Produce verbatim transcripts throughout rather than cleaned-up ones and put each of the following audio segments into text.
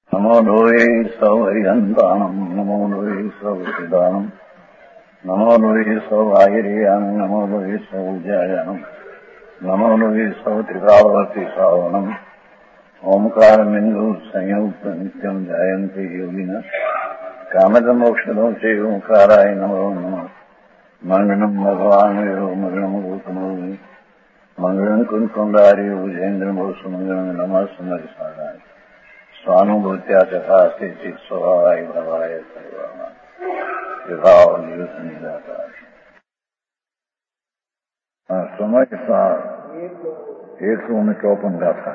નમો લોહે સૌ હરિહંતાણમ નમો લોહે સૌ સિદ્ધાણમ નમો લોહે સૌ આહિર્યાણમ નમો લોહે સૌ જયાણમ નમો લોહે સૌ ત્રિકાળવર્તી શ્રાવણમ ઓમકાર બિંદુ સંયુક્ત નિત્યમ જાયંતિ યોગિન કામદ મોક્ષદો છે ઓંકારાય નમો નમઃ મંગલમ ભગવાન મંગલમ ગૌતમો મંગલમ કુંકુંડારી ભુજેન્દ્ર મોસુમંગલમ નમઃ સુમરી સારાય સ્વાનુભૂત્યા ચકાસ્તે ચિત સ્વભાવાય ભવાય સર્વમાં વિભાવ દિવસ નિરાકાર સમય સાર એકસો ને ચોપન ગાથા.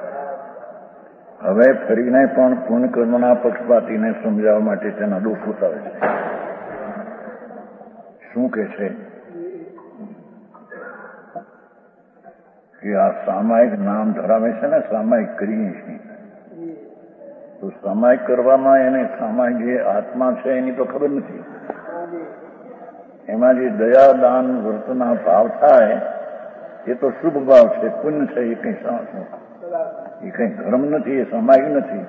હવે ફરીને પણ પુણ્યકર્મના પક્ષપાતીને સમજાવવા માટે તેના દુઃખ ઉતારે છે. શું કે છે કે આ સામાયિક નામ ધરાવે છે ને, સામાયિક કરીએ છીએ તો સામાયિક કરવામાં એને સામાયિક જે આત્મા છે એની તો ખબર નથી. એમાં જે દયા દાન વર્તના ભાવ થાય એ તો શુભ ભાવ છે, પુણ્ય છે. એ કઈ એ કઈ ધર્મ નથી, એ સામાયિક નથી.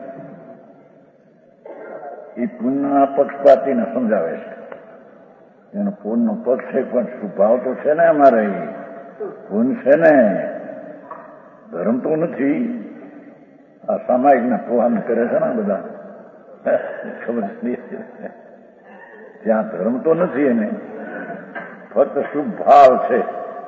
એ પુણ્યના પક્ષપાતીને સમજાવે છે. એનો પુણ્યનો પક્ષ છે પણ શુભાવ તો છે ને, અમારે પુણ્ય છે ને, ધર્મ તો નથી. આ સામાયિક ના પોહાન કરે છે ને બધા, ખબર નહીં. ત્યાં ધર્મ તો નથી એને, ફક્ત શુભ ભાવ છે.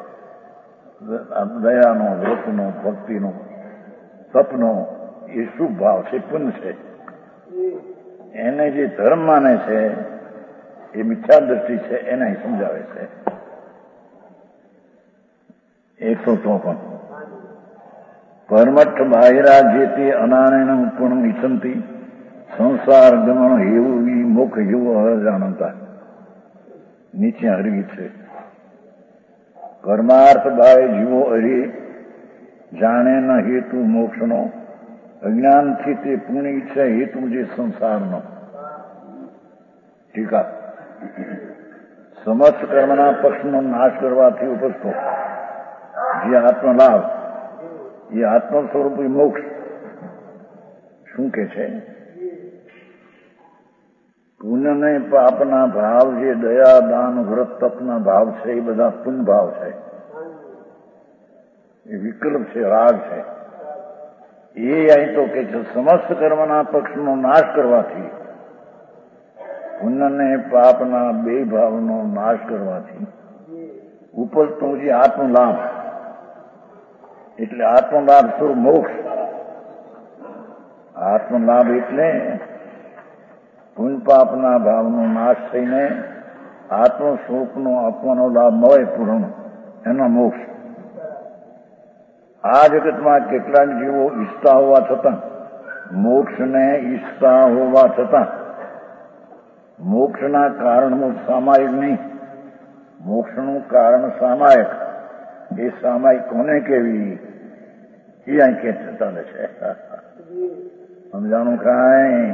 દયાનો, વ્રતનો, ભક્તિનો, તપનો એ શુભ ભાવ છે, પુણ્ય છે. એને જે ધર્મ માને છે એ મિથ્યા દ્રષ્ટિ છે, એને સમજાવે છે. એકસો ચોપન પરમઠ બાહિરા જેતે અનારાયણ પૂર્ણ ઈચ્છંતી સંસાર ગમન હેવું મોક્ષ જેવું અજાણતા. નીચે હરગી છે. પરમાર્થ ભાઈ જીવો હરી જાણે ન હેતુ મોક્ષનો, અજ્ઞાનથી તે પૂર્ણ ઈચ્છા હેતુ જે સંસારનો. ટીકા સમસ્ત કર્મના પક્ષનો નાશ કરવાથી ઉપજતો જે આત્મલાભ, એ આત્મ સ્વરૂપ મોક્ષ. શું કે છે? પુણ્ય ને પાપના ભાવ, જે દયા દાન વ્રત તપના ભાવ છે, એ બધા પુણ્ય ભાવ છે. એ વિકલ્પ છે, રાગ છે. એ અહીં તો કે છે સમસ્ત કર્મના પક્ષનો નાશ કરવાથી, પુણ્ય ને પાપના બે ભાવનો નાશ કરવાથી ઉપજતો જે આત્મલાભ, એટલે આત્મલાભ સ્વરૂપ મોક્ષ. આત્મલાભ એટલે પુણ્ય પાપના ભાવનો નાશ થઈને આત્મ સ્વરૂપનો આપવાનો લાભ મળે પૂર્ણ, એનો મોક્ષ. આ જગતમાં કેટલાક જીવો ઈચ્છતા હોવા છતાં, મોક્ષને ઈચ્છતા હોવા છતાં, મોક્ષના કારણનું સામાયિક નહીં, મોક્ષનું કારણ સામાયિક. એ સામાયિક કોને કેવી એ અહીં કે ચાલે છે. સમજાણું કાંઈ?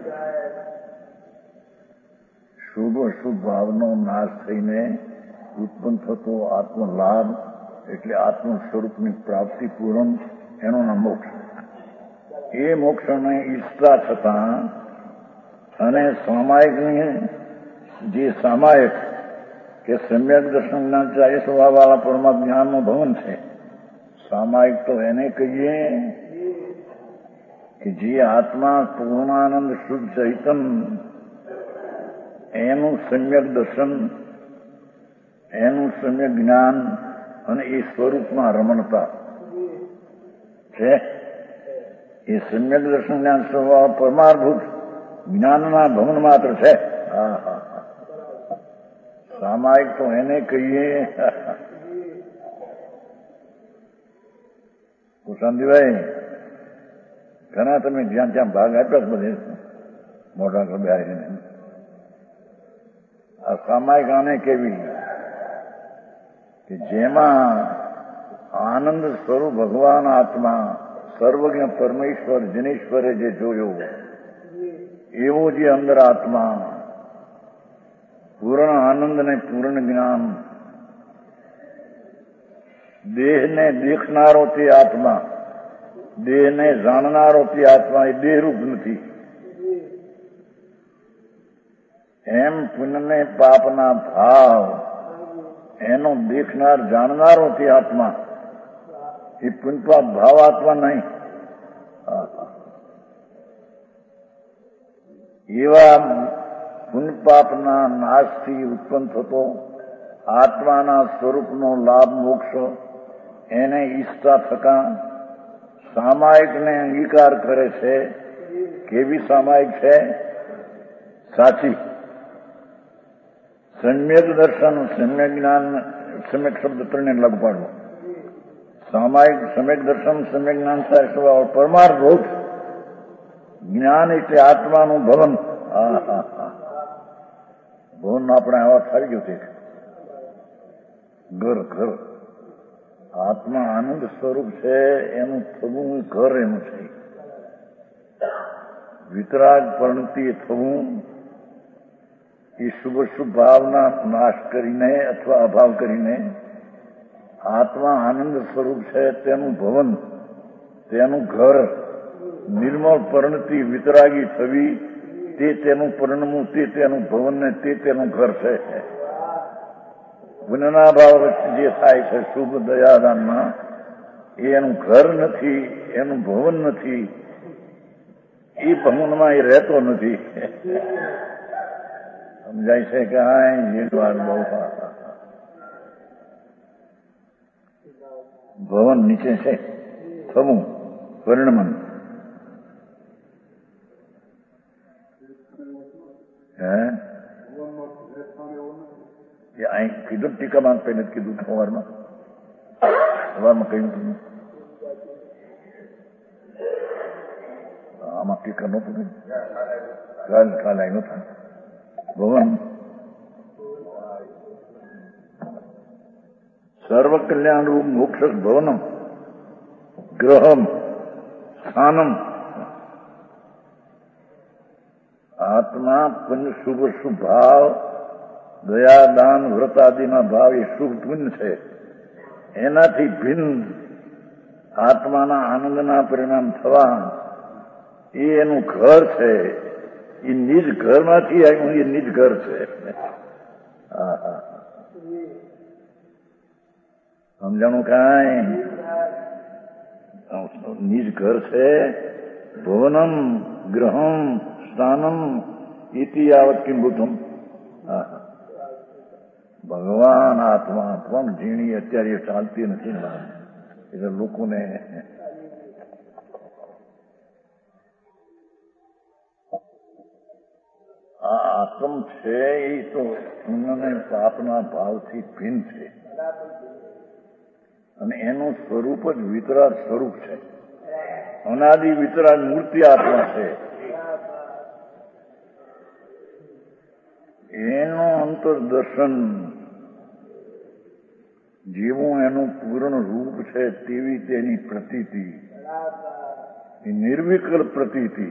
શુભ અશુભ ભાવનો નાશ થઈને ઉત્પન્ન થતો આત્મલાભ, એટલે આત્મ સ્વરૂપની પ્રાપ્તિ પૂર્ણ, એનો નામ મોક્ષ. એ મોક્ષને ઈચ્છતા છતાં અને સામાયિકની જે સામાયિક કે સમ્યક દર્શન જ્ઞાન ચાલીસ વાળા પરમાત્મા જ્ઞાનનું ભવન છે. સામાયિક તો એને કહીએ કે જે આત્મા પૂર્ણાનંદ શુદ્ધ ચૈતન, એનું સમ્યક દર્શન, એનું સમ્યક જ્ઞાન અને એ સ્વરૂપમાં રમણતા છે. એ સમ્યક દર્શન જ્ઞાન સ્વભાવ પરમાર્ભૂત જ્ઞાનના ભવન માત્ર છે. હા હા હા સામાયિક તો એને કહીએ. કુશાંતિભાઈ, ઘણા તમે જ્યાં જ્યાં ભાગ આપ્યા બધે મોટા કબ્યા. આ સામાયિક આને કેવી કે જેમાં આનંદ સ્વરૂપ ભગવાન આત્મા, સર્વજ્ઞ પરમેશ્વર જનેશ્વરે જે જોયો એવો જે અંદર આત્મા, પૂર્ણ આનંદ ને પૂર્ણ જ્ઞાન, દેહને દેખનારો તે આત્મા, દેહને જાણનારો તે આત્મા એ દેહરૂપ નથી. એમ પુણ્યને પાપના ભાવ એનો દેખનાર જાણનારો તે આત્મા એ પુણ્યપાપ ભાવ આત્મા નહીં. એવા પુણ્યપાપના નાશથી ઉત્પન્ન થતો આત્માના સ્વરૂપનો લાભ મોક્ષ એને ઈચ્છતા થતા સામાયિકને અંગીકાર કરે છે. કેવી સામાયિક છે? સાચી. સમ્યક દર્શન, સમ્યક જ્ઞાન, સમ્યક શબ્દ ત્રણે લાગુ પાડવો. સામાયિક સમ્યક દર્શન, સમ્યક જ્ઞાન થાય પરમાર્થ ભૂત જ્ઞાન એટલે આત્માનું ભવન. હા હા હા ભવન આપણે આવા થઈ ગયું છે. ઘર ઘર આત્મા આનંદ સ્વરૂપ છે, એનું થવું ઘર એનું છે. વિતરાગ પરિણતિ થવું એ શુભ શુભ ભાવના નાશ કરીને અથવા અભાવ કરીને આત્મા આનંદ સ્વરૂપ છે તેનું ભવન, તેનું ઘર. નિર્મળ પરિણતિ વિતરાગી થવી તે તેનું પરિણમું, તે તેનું ભવન ને તે તેનું ઘર છે. પુણ્યના ભાવ વચ્ચે જે થાય છે શુભ દયાદાનમાં એ એનું ઘર નથી, એનું ભવન નથી. એ ભવનમાં એ રહેતો નથી. સમજાય છે કે હા એ વાત બહુ ભવન નીચે છે થવું પરિણમન. હે અહીં કીધું ટીકામાં પહેલે કીધું સવારમાં સવારમાં કહ્યું હતું. આમાં ટીકા નહોતું કહ્યું. કાલ કાલ અહીં નહોતા. ભવન સર્વ કલ્યાણ રૂપ મોક્ષ ભવનમ ગ્રહમ સ્થાનમ. આત્મા પુણ્ય શુભ શુભ ભાવ દયા દાન વ્રત આદિના ભાવ એ શુભ પુણ્ય છે. એનાથી ભિન્ન આત્માના આનંદના પરિણામ થવા એ એનું ઘર છે. એ નિજ ઘરમાંથી આવ્યું, એ નિજ ઘર છે. સમજાણું કાંઈ? નિજ ઘર છે. ભવનમ ગ્રહમ સ્થાનમ ઇતિ યાવત કિંભૂતમ. ભગવાન આત્મા પણ ઝીણી અત્યારે ચાલતી નથી એટલે લોકોને આ આત્મ છે એ તો પુણ્યને પાપના ભાવથી ભિન્ન છે અને એનું સ્વરૂપ જ વિતરાગ સ્વરૂપ છે. અનાદિ વિતરાગ મૂર્તિ આત્મા છે. એનું અંતરદર્શન જેવું એનું પૂર્ણ રૂપ છે તેવી તેની પ્રતીતિ, નિર્વિકલ્પ પ્રતીતિ.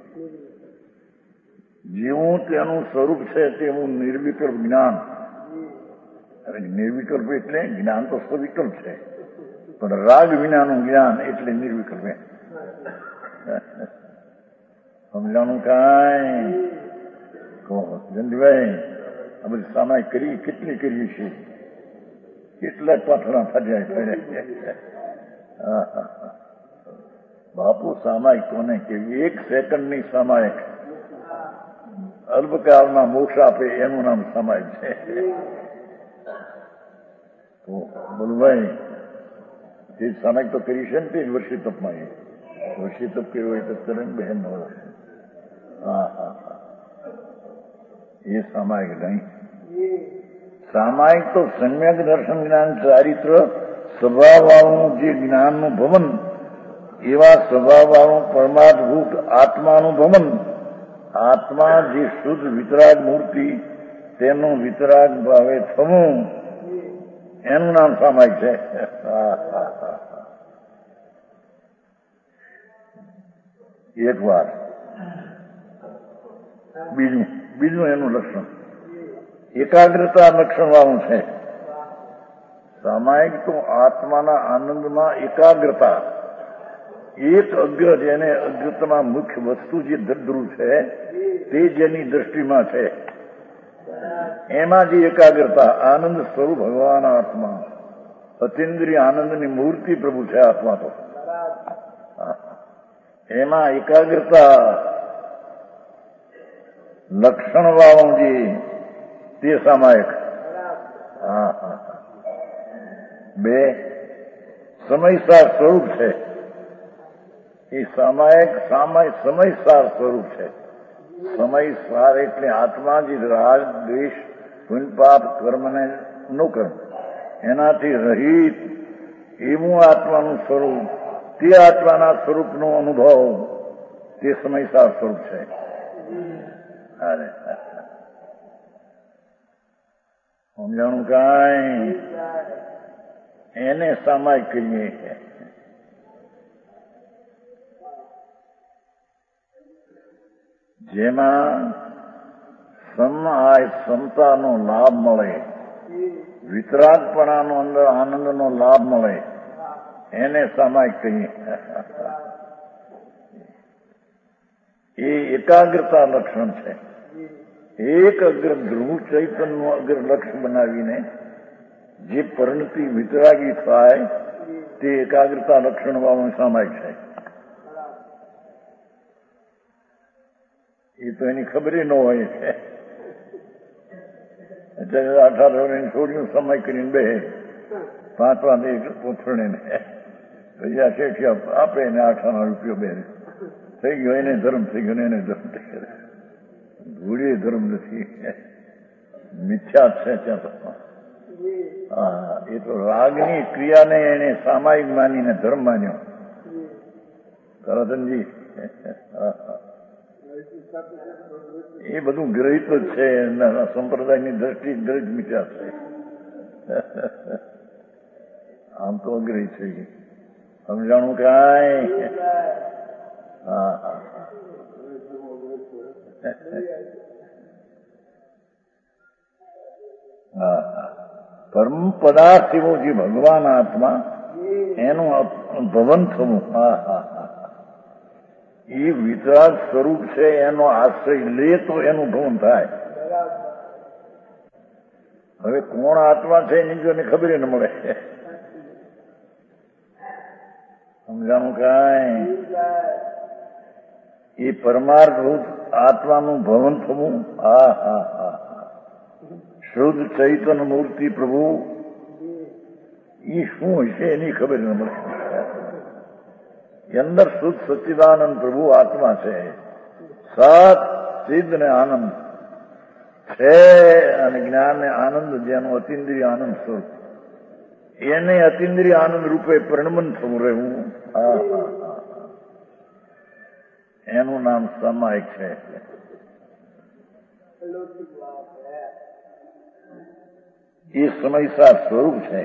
જેવું તેનું સ્વરૂપ છે તેવું નિર્વિકલ્પ જ્ઞાન. નિર્વિકલ્પ એટલે જ્ઞાન તો સ્વવિકલ્પ છે, પણ રાગ વિનાનું જ્ઞાન એટલે નિર્વિકલ્પ. સમજાણું કાંઈ? જંદભાઈ આ બધી સામાય કરી કેટલી કરીએ છીએ, કેટલા પાથરા ફર્યા ફર્યા. બાપુ સામાયિક કોને કેવી? એક સેકન્ડની સામાયિક અલ્પકાળમાં મોક્ષ આપે એનું નામ સામાયિક છે. તો બોલુભાઈ તે સામાયિક તો કરી છે ને તે જ વર્ષી તપમાં. એ વર્ષી તપ કર્યો હોય તો તરણ બહેન નો. હા હા હા એ સામાયિક નહીં. સામાયિક તો સમ્યક દર્શન જ્ઞાન ચારિત્ર સ્વભાવવાળું જે જ્ઞાનનું ભવન, એવા સ્વભાવવાળું પરમાર્થભૂત આત્માનું ભવન. આત્મા જે શુદ્ધ વિતરાગ મૂર્તિ તેનું વિતરાગ ભાવે થવું એનું નામ સામાયિક છે. એક વાર બીજું બીજું એનું લક્ષણ એકાગ્રતા લક્ષણ વાળું છે. સામાયિક તો આત્માના આનંદમાં એકાગ્રતા, એક અગ્ર જેને અગ્રતમાં મુખ્ય વસ્તુ જે ધ્રુવ છે તે જેની દ્રષ્ટિમાં છે એમાં જે એકાગ્રતા આનંદ સ્વરૂપ ભગવાન આત્મા અતિન્દ્રિય આનંદની મૂર્તિ પ્રભુ છે આત્મા તો એમાં એકાગ્રતા લક્ષણ વાળું જે તે સામાયિક હા હા બે સમયસાર સ્વરૂપ છે એ સામાયિક સામાય સમયસાર સ્વરૂપ છે સમયસાર એટલે આત્મા જે રાગ દ્વેષ પુણ્ય પાપ કર્મને નું કર્મ એનાથી રહિત એવું આત્માનું સ્વરૂપ તે આત્માના સ્વરૂપનો અનુભવ તે સમયસાર સ્વરૂપ છે સમજાણું કાંઈ એને સામાયિક કહીએ જેમાં સમાય ક્ષમતાનો લાભ મળે વિતરાગપણાનો અંદર આનંદનો લાભ મળે એને સામાયિક કહીએ એ એકાગ્રતા લક્ષણ છે એક અગ્ર ધ્રુવ ચૈતનનું અગ્ર લક્ષ્ય બનાવીને જે પરિણતિ વિતરાગી થાય તે એકાગ્રતા લક્ષણ વાળું સામાયિક છે એ તો એની ખબર ન હોય છે એટલે અઢાર વર્ષની છોડીનું સમય કરીને બે પાંચ વાગે પોથરણીને પૈસા શેઠી આપે ને આઠાનો રૂપિયો બે થઈ ગયો એને ધર્મ થઈ ગયો એને ધર્મ થઈ ગયો ભૂલી ધર્મ નથી મિથ્યા છે ત્યાં તો હા એ તો રાગની ક્રિયાને એને સામાયિક માનીને ધર્મ માન્યો કરતનજી એ બધું ગ્રહિત જ છે સંપ્રદાયની દ્રષ્ટિ ગ્રહિત મિથ્યા છે આમ તો અગ્રહિત છે સમજાણું કાંઈ હા હા હા પરમ પદાર્થ એવો જે ભગવાન આત્મા એનું ભવન થવું હા હા હા એ વિતરાગ સ્વરૂપ છે એનો આશ્રય લે તો એનું ભવન થાય હવે કોણ આત્મા છે એની જો ખબર ન મળે સમજાણું કાંઈ એ પરમાર્થભૂત આત્માનું ભવન થવું હા હા હા શુદ્ધ ચૈતન્ય મૂર્તિ પ્રભુ એ શું હશે એની ખબર ન મળે અંદર શુદ્ધ સચ્ચિદાનંદ પ્રભુ આત્મા છે સત સિદ્ધ ને આનંદ છે અને જ્ઞાન ને આનંદ જેનો અતિન્દ્રિય આનંદ સ્વરૂપ એને અતિન્દ્રિય આનંદ રૂપે પરિણમન થવું રહેવું એનું નામ સામાયિક છે એ સમયસાર સ્વરૂપ છે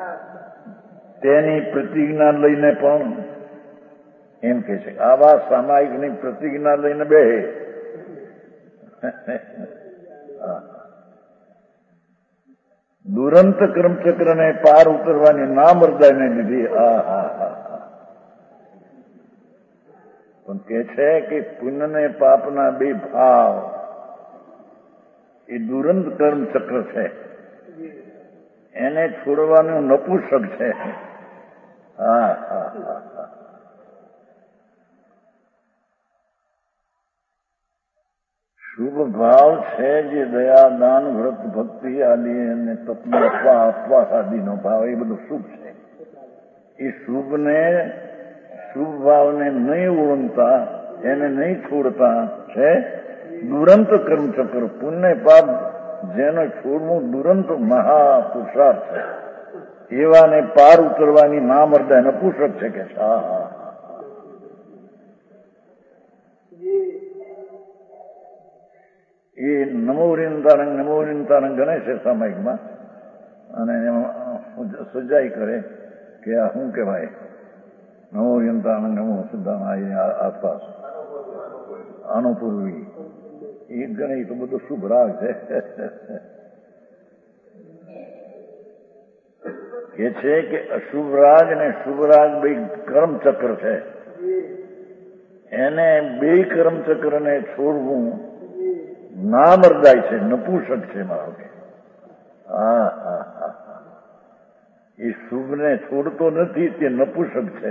તેની પ્રતિજ્ઞા લઈને પણ એમ કે છે આવા સામાયિકની પ્રતિજ્ઞા લઈને બે દુરંત કર્મચક્રને પાર ઉતરવાની ના મરદાને લીધી આ હા હા પણ કે છે કે પુણ્ય ને પાપના બે ભાવ એ દુરંત કર્મચક્ર છે એને છોડવાનું નપુંસક છે હા હા હા શુભ ભાવ છે જે દયા દાન વ્રત ભક્તિ આદિ અને તત્વ આપવા આપવા આદિનો ભાવ એ બધું શુભ છે એ શુભને શુભ ભાવને નહીં ઓળંગતા એને નહીં છોડતા છે દુરંત કર્મચક્ર પુણ્ય પાપ જેનો છોડવું દુરંત મહાપુરુષાર્થ છે એવાને પાર ઉતરવાની ના મરદા નપુંસક છે કે હા હા એ નમોરિંતારંગ નમોરિંતારંગ ગણે છે સામાયિકમાં અને સજાઈ કરે કે આ શું કહેવાય નમોરિંતારંગ નમો સિદ્ધાંત આસપાસ અનુપૂર્વી એ ગણે તો બધું શુભ રાગ છે કે છે કે અશુભ રાગ અને શુભ રાગ બે કર્મચક્ર છે એને બે કર્મચક્રને છોડવું ના મરદાય છે, નપુસક છે મારો કે. હા હા હા હા એ શુભને છોડતો નથી, તે નપુસક છે.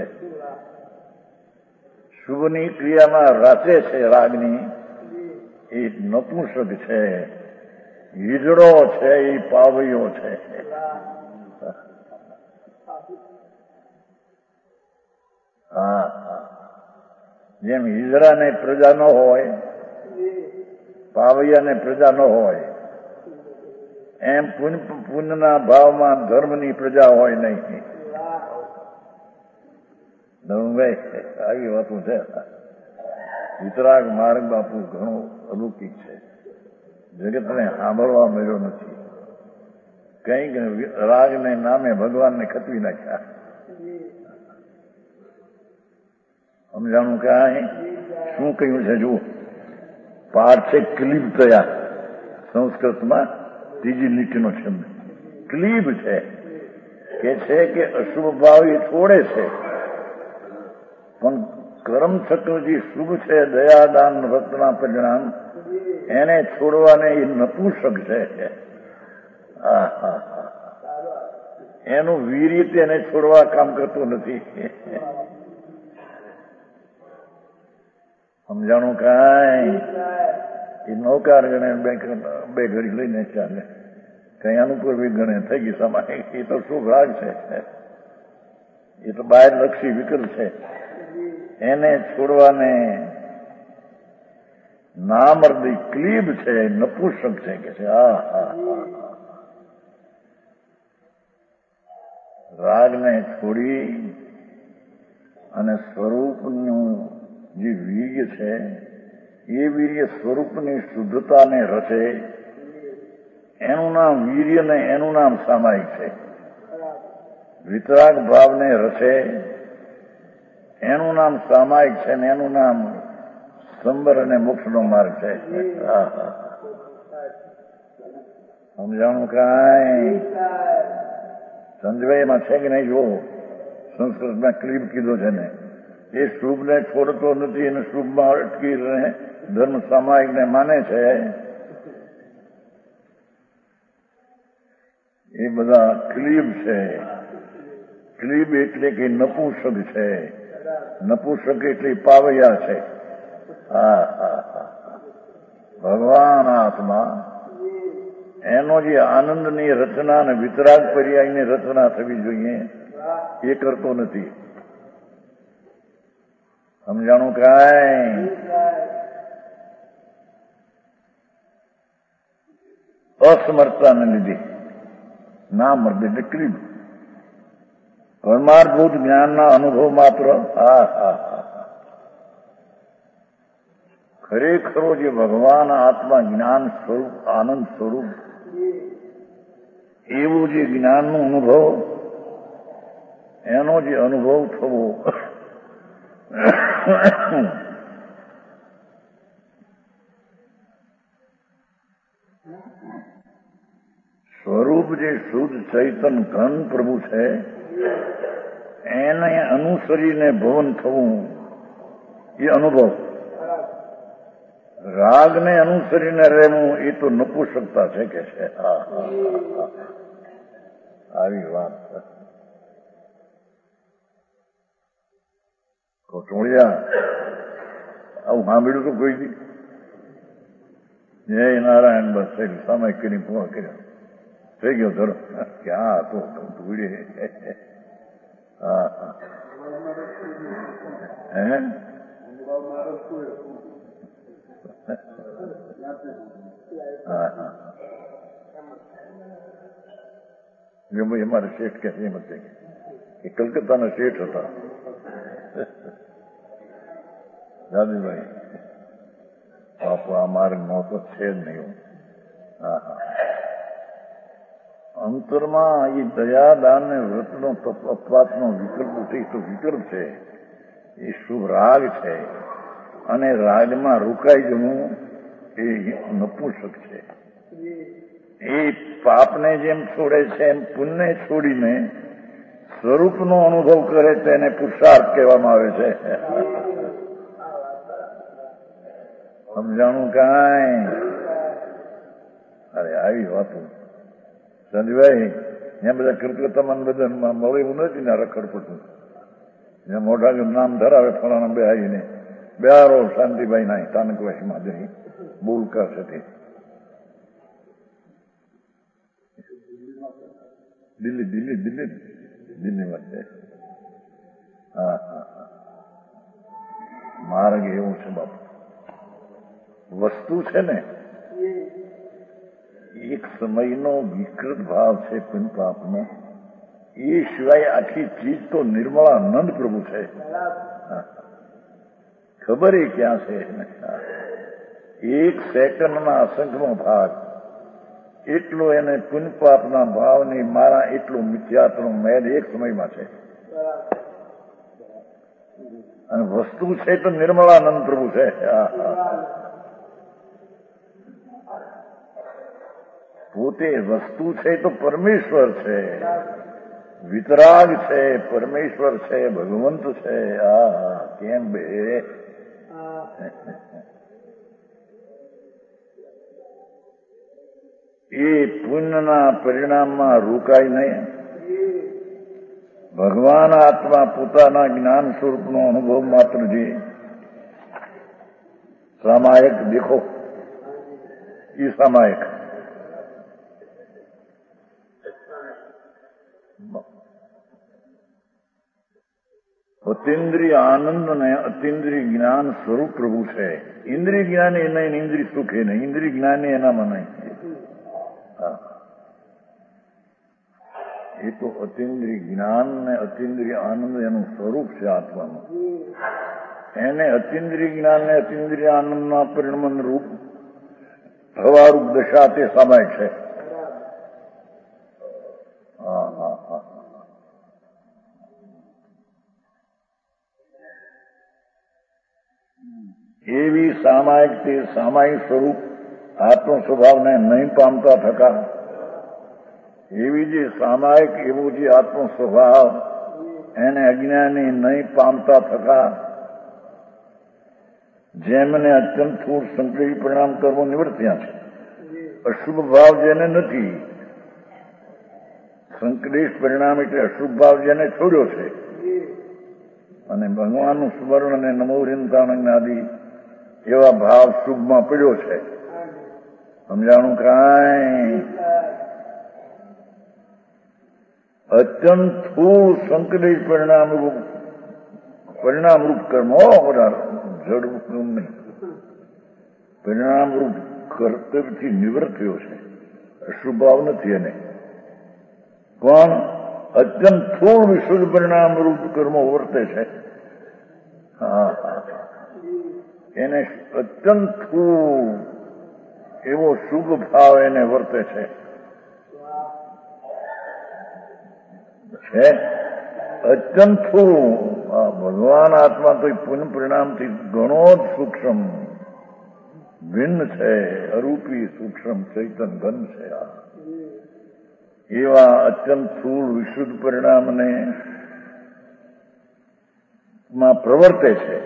શુભની ક્રિયામાં રચે છે રાગની, એ નપુસક છે. હિજડો છે એ પાવૈયો છે. હા હા જેમ હિજડાને પ્રજા ન હોય, પાવૈયાને પ્રજા ન હોય, એમ પુણ્યના ભાવમાં ધર્મની પ્રજા હોય નહીં. ધર્મભાઈ આવી વાતો છે. વિતરાગ માર્ગ બાપુ ઘણો અલૌકિક છે, જગતને સાંભળવા મળ્યો નથી. કંઈક રાગને નામે ભગવાનને ખતવી નાખ્યા. સમજાણું કાંઈ શું કહ્યું છે? જુઓ, પાઠ છે ક્લીબ થયા. સંસ્કૃતમાં ત્રીજી લીટીનો શબ્દ ક્લીબ છે. કે છે કે અશુભ ભાવ એ છોડે છે, પણ કર્મચક્ર જે શુભ છે, દયાદાન રત્ના પરિણામ, એને છોડવાને એ નપુસક છે. હા હા હા એનું વીર્ય તેને છોડવા કામ કરતું નથી. સમજાણું કાંઈ? એ નૌકાર ગણે બે ઘડી લઈને ચાલે, કઈ અનુકૂળ બી ગણે થઈ ગઈ સમાય. એ તો શુભ રાગ છે, એ તો બાહ્ય લક્ષી વિકલ્પ છે. એને છોડવાને નામર્દી ક્લીબ છે, નપુસક છે કે છે. હા હા રાગને છોડી અને સ્વરૂપનું જે વીર્ય છે, એ વીર્ય સ્વરૂપની શુદ્ધતાને રચે, એનું નામ વીર્ય ને એનું નામ સામાયિક છે. વિતરાગ ભાવને રચે, એનું નામ સામાયિક છે ને એનું નામ સંબર અને મોક્ષનો માર્ગ છે. હા હા સમજાણું કાંઈ? સંજયમાં છે કે નહીં? જુઓ, સંસ્કૃતમાં ક્લીબ કીધો છે ને, એ શુભને છોડતો નથી અને શુભમાં અટકી રહે, ધર્મ સામાયિકને માને છે. એ બધા ક્લીબ છે. ક્લીબ એટલે કે નપુસક છે. નપુસક એટલે પાવૈયા છે. હા હા હા ભગવાન આત્મા એનો જે આનંદની રચના અને વિતરાગ પર્યાયની રચના થવી જોઈએ, એ કરતો નથી. સમજાણું કાંઈ? અસમર્થતાને લીધે ના મર્દ એટલે ક્લીબ. પરમાર્થભૂત જ્ઞાનના અનુભવ માત્ર. હા હા હા ખરેખરો જે ભગવાન આત્મા જ્ઞાન સ્વરૂપ, આનંદ સ્વરૂપ, એવું જે જ્ઞાનનો અનુભવ, એનો જે અનુભવ થવો, સ્વરૂપ જે શુદ્ધ ચૈતન ઘન પ્રભુ છે, એને અનુસરીને ભવન થવું, એ અનુભવ. રાગને અનુસરીને રહેવું એ તો નપુસકતા છે કે છે. હા હા આવી વાત કોટોળિયા આવું સાંભળ્યું તો કોઈ દી? જય નારાયણ. બસ થઈ સમય કરી પૂર્ણ કર્યો, થઈ ગયો ધરો. ક્યાં હતો ધૂળે? હા હા હે હા હા ભાઈ અમારે શેઠ કે એમ જ કે કલકત્તાના શેઠ હતા દાદીભાઈ. બાપુ આ માર્ગ નહોતો છે જ નહીં. હા હા અંતરમાં એ દયાદાન ને વ્રતનો અપવાસનો વિકલ્પ ઉઠે તો વિકલ્પ છે, એ શુભ રાગ છે. અને રાગમાં રોકાઈ જવું એ નપુસક છે. એ પાપને જેમ છોડે છે એમ પુણ્ય છોડીને સ્વરૂપનો અનુભવ કરે તેને પુરુષાર્થ કહેવામાં આવે છે. સમજાણું કાંઈ? અરે આવી વાતો સંજયભાઈ ત્યાં બધા કલકત્તામાં બધા મળે એવું નથી ને રખડ પડતું. ત્યાં મોટા નામ ધરાવે ફલાણા બે આવીને બેહારો શાંતિભાઈ ના તાનકવાસી માધરી બોલકા સાથે દિલ્હી દિલ્હી દિલ્હી દિલ્હીમાં છે. હા હા હા માર્ગ એવું છે બાપુ. વસ્તુ છે ને એક સમયનો વિકૃત ભાવ છે પુનપાપનો. એ સિવાય આખી ચીજ તો નિર્મળાનંદ પ્રભુ છે. ખબર એ ક્યાં છે? એક સેકન્ડના અસંખ્યનો ભાગ એટલો એને પુનપાપના ભાવની મારા એટલું મિથ્યાત્વનો મેદ એક સમયમાં છે. અને વસ્તુ છે તો નિર્મળાનંદ પ્રભુ છે. પોતે વસ્તુ છે તો પરમેશ્વર છે, વિતરાગ છે, પરમેશ્વર છે, ભગવંત છે. આ કેમ બે એ પુણ્યના પરિણામમાં રોકાય નહીં. ભગવાન આત્મા પોતાના જ્ઞાન સ્વરૂપનો અનુભવ માત્ર જે સામાયિક દેખો એ સામાયિક અતિન્દ્રિય આનંદ ને અતિન્દ્રિય જ્ઞાન સ્વરૂપ પ્રભુ છે. ઇન્દ્રિય જ્ઞાની એ નહીં, ઇન્દ્રિય સુખે નહીં, ઇન્દ્રિય જ્ઞાની એનામાં નહીં. એ તો અતિન્દ્રિય જ્ઞાન ને અતિન્દ્રિય આનંદ એનું સ્વરૂપ છે આત્માનું. એને અતિન્દ્રિય જ્ઞાન ને અતિન્દ્રિય આનંદના પરિણમન રૂપ હવારૂપ દશા તે સામાયિક છે. હા હા હા એવી સામાયિક તે સામાયિક સ્વરૂપ આત્મ સ્વભાવને નહીં પામતા થતા એવી જે સામાયિક એવું જે આત્મ સ્વભાવ એને અજ્ઞાની નહીં પામતા થતા જેમને અત્યંત થોડ સંકલિત પરિણામ કરવો નિવર્ત્યા છે. અશુભ ભાવ જેને નથી, સંકલેશ પરિણામ એટલે અશુભ ભાવ જેને છોડ્યો છે અને ભગવાનનું સ્મરણ અને નમો રિંતાણંગ આદિ એવા ભાવ શુભમાં પડ્યો છે. સમજાણું કાંઈ? અત્યંત થોડું સંકલિત પરિણામ રૂપ પરિણામ રૂપ કર્મ બધા જડરૂપ નહીં, પરિણામ રૂપ કર્તવ્યથી નિવૃત્ત થયો છે. અશુભ ભાવ નથી એને, પણ અત્યંત થોડું વિશુદ્ધ પરિણામ રૂપ કર્મો વર્તે છે. હા એને અત્યંત થોડું એવો શુભ ભાવ એને વર્તે છે. છે અત્યંત થોડું. ભગવાન આત્મા તો પુનઃ પરિણામથી ઘણો જ સૂક્ષ્મ ભિન્ન છે, અરૂપી સૂક્ષ્મ ચૈતન ઘન છે. એવા અત્યંત સ્થૂળ વિશુદ્ધ પરિણામને માં પ્રવર્તે છે.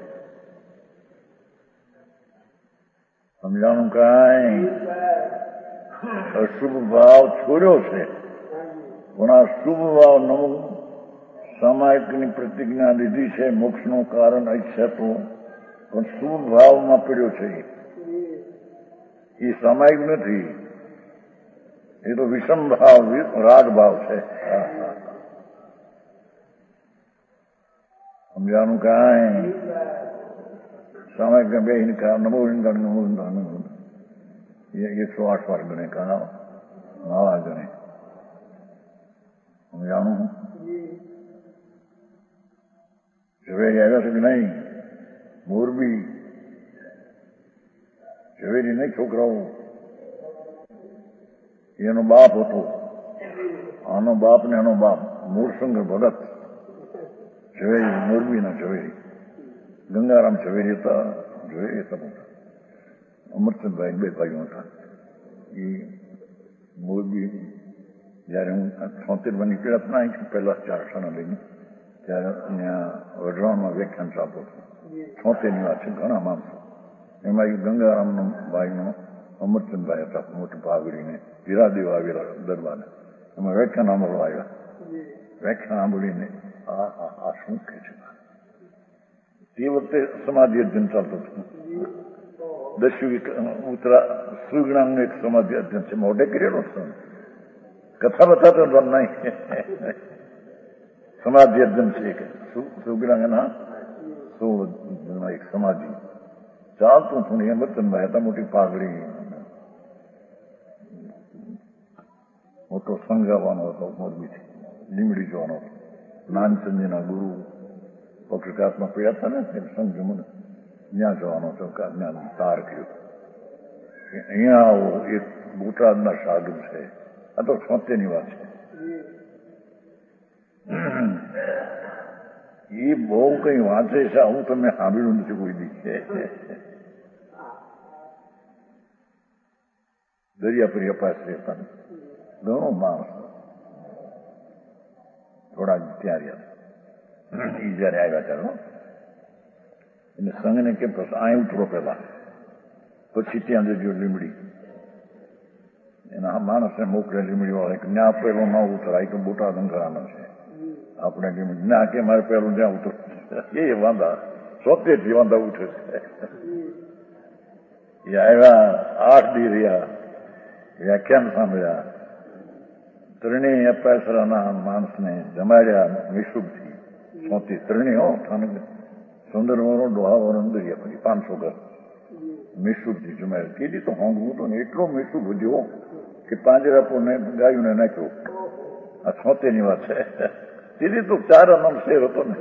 સમજાણું કાંઈ? અશુભ ભાવ છોડ્યો છે પણ આ શુભ ભાવ નવું સામાયિકની પ્રતિજ્ઞા લીધી છે. મોક્ષનું કારણ ઈચ્છતું પણ શુભ ભાવમાં પડ્યો છે. એ સામાયિક નથી, એ તો વિષમ ભાવ રાગ ભાવ છે. સમજાનું કાંઈ? સામાયિક બે નમો નમો એકસો આઠ વાર ગણે કા નાળા ગણે. સમજાણું? ઝવેરી આવ્યા છે કે નહીં? મોરબી ઝવેરી નહીં છોકરાઓ, એનો બાપ હતો, આનો બાપ ને એનો બાપ મૂળશંકર ભગત ઝવેરી, મોરબીના ઝવેરી, ગંગારામ ઝવેરી હતા. ઝવેરી હતા મોટા, અમરચંદભાઈ બે ભાઈઓ હતા. એ મોરબી જયારે હું છોતેર માં નીકળ્યા ના પહેલા ચારસાના લઈને ત્યારે અહીંયા વઢવાણમાં વ્યાખ્યાન ચાલતું હતું. છોતેરની વાત છે, ઘણા માણસો. એમાં એક ગંગારામનો ભાઈનો અમરચંદભાઈ હતા, મોટી પાઘડીને હીરાદેવ આવેલા દરબારને. એમાં વ્યાખ્યાન સાંભળવા આવ્યા. વ્યાખ્યાન સાંભળીને આ આ આ શું કહે છે. તે વખતે સમાધિ અધ્યયન ચાલતું હતું. દસ્યુ ઉત્તરા સુગણાંગનું એક સમાધિ અધ્યયન છે, મોઢે કરેલો છે. કથા બતાતો નહીં, સમાધિ અધ્યયન છે. સુગણાંગના સોળ એક સમાધિ ચાલતું હતું. હેમચંદભાઈ હતા, મોટી પાઘડી, મોટો સંઘ આવવાનો હતો મોરબીથી, લીમડી જવાનો હતો. નાનચંદજીના ગુરુ પક્ષઘાતમાં પડ્યા હતા ને, સંઘ મને ત્યાં જવાનો હતો. ત્યાં તાર ગયો, અહીંયા આવો, એક બોટાદના સાધુ છે. આ તો છોતેરની વાત છે. એ બહુ કઈ વાંચે છે, હું તમને સાંભળ્યું નથી કોઈ દી. દરિયાપુરી અપાસ રહેતા ઘણો માણસ થોડા ત્યાં રહ્યા. એ જયારે આવ્યા ચાલો એને સંઘને કે અહીં ઉતરો પેલા, પછી ત્યાં જજો લીમડી. એના માણસને મોકલે લીમડી વાળા કે ત્યાં પેલો ન ઉતરાય તો બોટાદ અંગરાનો છે. આપણે લીમડી ના કે મારે પેલું જ્યાં ઉતર એ વાંધા સોતેરથી વાંધા ઉઠે છે. એ આવ્યા, આઠ દી રહ્યા, વ્યાખ્યાન સાંભળ્યા. ત્રણેય અપાસરાના માણસને જમાડ્યા નિઃશુભથી. સોતી ત્રણેય હો સુંદર વરો ડોહા વરો દરિયા પછી પાંચસો ઘર નિઃશુભથી જમાડ્યા. કીધી તો હોંગવું તો ને એટલો નિઃશુભ વધ્યો કે પાંજરાપોને ગાયુંને નાખ્યો. આ છોતેરની વાત છે. કીધી તો ચાર અનમ શેર હતો ને.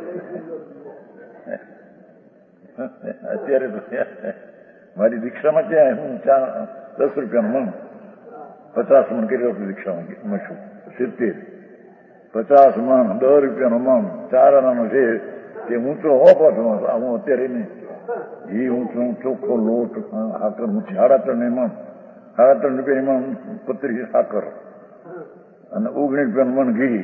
અત્યારે તો મારી દીક્ષામાં ક્યાં હું ચા દસ રૂપિયાનું મણ પચાસ મણ કર્યો હતો દીક્ષામાં મશું સિત્તેર પચાસ મણ દસ રૂપિયાનો મણ ચાર આનાનો છે તે ઊંચો હો પાછો. હું અત્યારે નહીં, એ ઊંચો ચોખ્ખો લોટ સાકર ઊંચી સાડા ત્રણ મણ સાડા ત્રણ રૂપિયાની મણ પત્રીસ સાકર અને ઓગણીસ રૂપિયાનું મણ ઘી.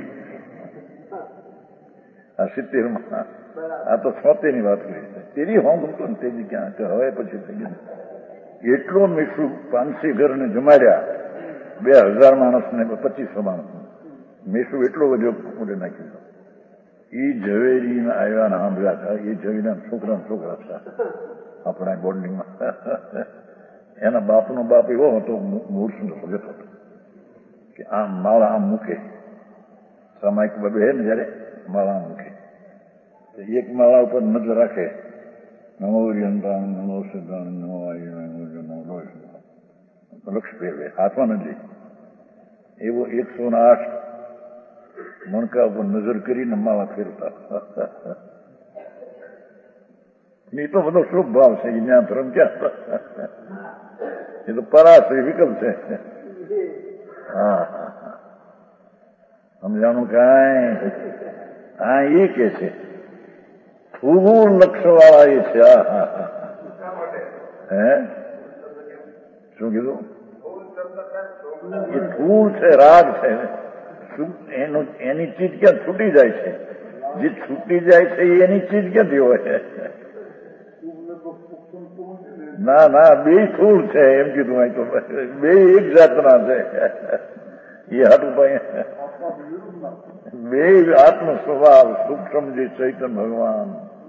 આ સિત્તેર માં આ તો છોતેરની વાત કરી છે. તેની હોંગ હતો ને તેની ક્યાં હવે પછી થઈ ગયું. એટલો મીઠું પાંચસી ઘરને જમાડ્યા, બે હજાર માણસને પચીસો માણસ મીઠું એટલો બધો મોઢે નાખ્યું. એ ઝવેરીમાં આવ્યા ને સાંભળ્યા હતા. એ ઝવેરીના છોકરા છોકરા હતા આપણા બોર્ડિંગમાં. એના બાપનો બાપ એવો હતો, મૂર્છનો ભગત હતો કે આમ માળા આમ મૂકે, સામાયિક બાબે હે ને જયારે માળા આમ મૂકે, એક માળા ઉપર નજર રાખે. નમો યંત્રાણ નમો સિદ્ધાણ નમો લક્ષ ફેરવે, હાથમાં નથી. એવો એકસો ને આઠ મણકા ઉપર નજર કરીને માળા ફેરતા. એ તો બધો શુભ ભાવ છે. જ્ઞાન ધર્મ ક્યાં, એ તો પરાશ્રી વિકલ્પ છે. હા સમજાણું કાંઈ. હા એ કે છે સ્થૂળ લક્ષ વાળા એ છે. હા હા હા હે શું કીધું? એ સ્થૂળ છે, રાગ છે. એનું એની ચીજ ક્યાં છૂટી જાય છે? જે છૂટી જાય છે એની ચીજ ક્યાંથી હોય? ના ના બે સ્થૂળ છે એમ કીધું. અહીં તો બે એક જાતના છે. એ હાટું ભાઈ બે આત્મ સ્વભાવ સૂક્ષ્મ જે ચૈતન્ય ભગવાન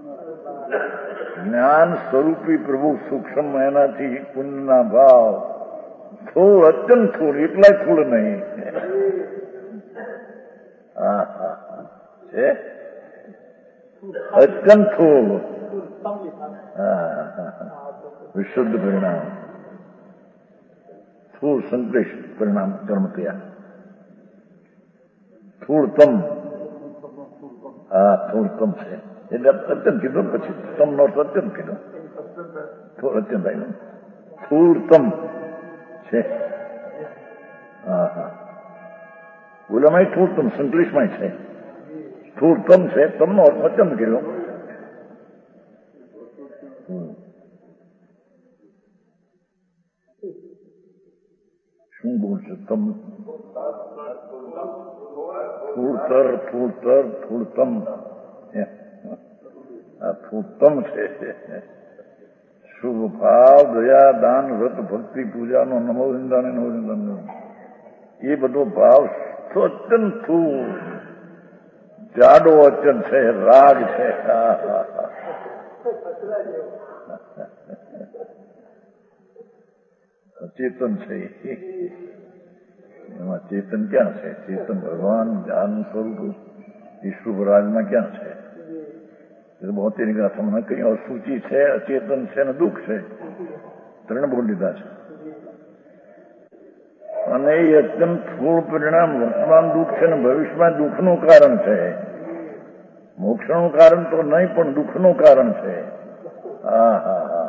જ્ઞાન સ્વરૂપી પ્રભુ સૂક્ષ્મ, એનાથી પુણ્યના ભાવ થોડ અત્યંત થોડ, એટલા થોડ નહીં. હા હા છે અત્યંત થોડ. હા વિશુદ્ધ પરિણામ, થોડ સંકલેશ પરિણામ કર્મ થયા. થોડતમ, હા થોડતમ છે એટલે અત્યંત કીધું. પછી તમ નો અત્યંત કીધું, થોડ અત્યંત આવ્યું. થોડતમ છે. હા હા બોલામાં થોડતમ સંકલેશમાં છે. થોડતમ છે, તમનો અત્યંત કીધો. શું બોલ છે તમ? થોડતર થોડતર થોડતમ ઉત્તમ છે. શુભ ભાવ, દયા, દાન, વ્રત, ભક્તિ, પૂજાનો નમો નિંદાને નમો નિંદાનો એ બધો ભાવ અચન થું જાડો અચન છે, રાગ છે. ચેતન છે એમાં ચેતન ક્યાં છે? ચેતન ભગવાન જ્ઞાન સ્વરૂપ એ શુભ રાજમાં ક્યાં છે? બોતેરની ગાથામાં કઈ અસૂચિ છે, અચેતન છે ને દુઃખ છે, ત્રણ બોલ લીધા છે. અને એ અત્યંત સ્થૂળ પરિણામ વર્તમાન દુઃખ છે ને ભવિષ્યમાં દુઃખનું કારણ છે. મોક્ષનું કારણ તો નહીં પણ દુઃખનું કારણ છે. હા હા હા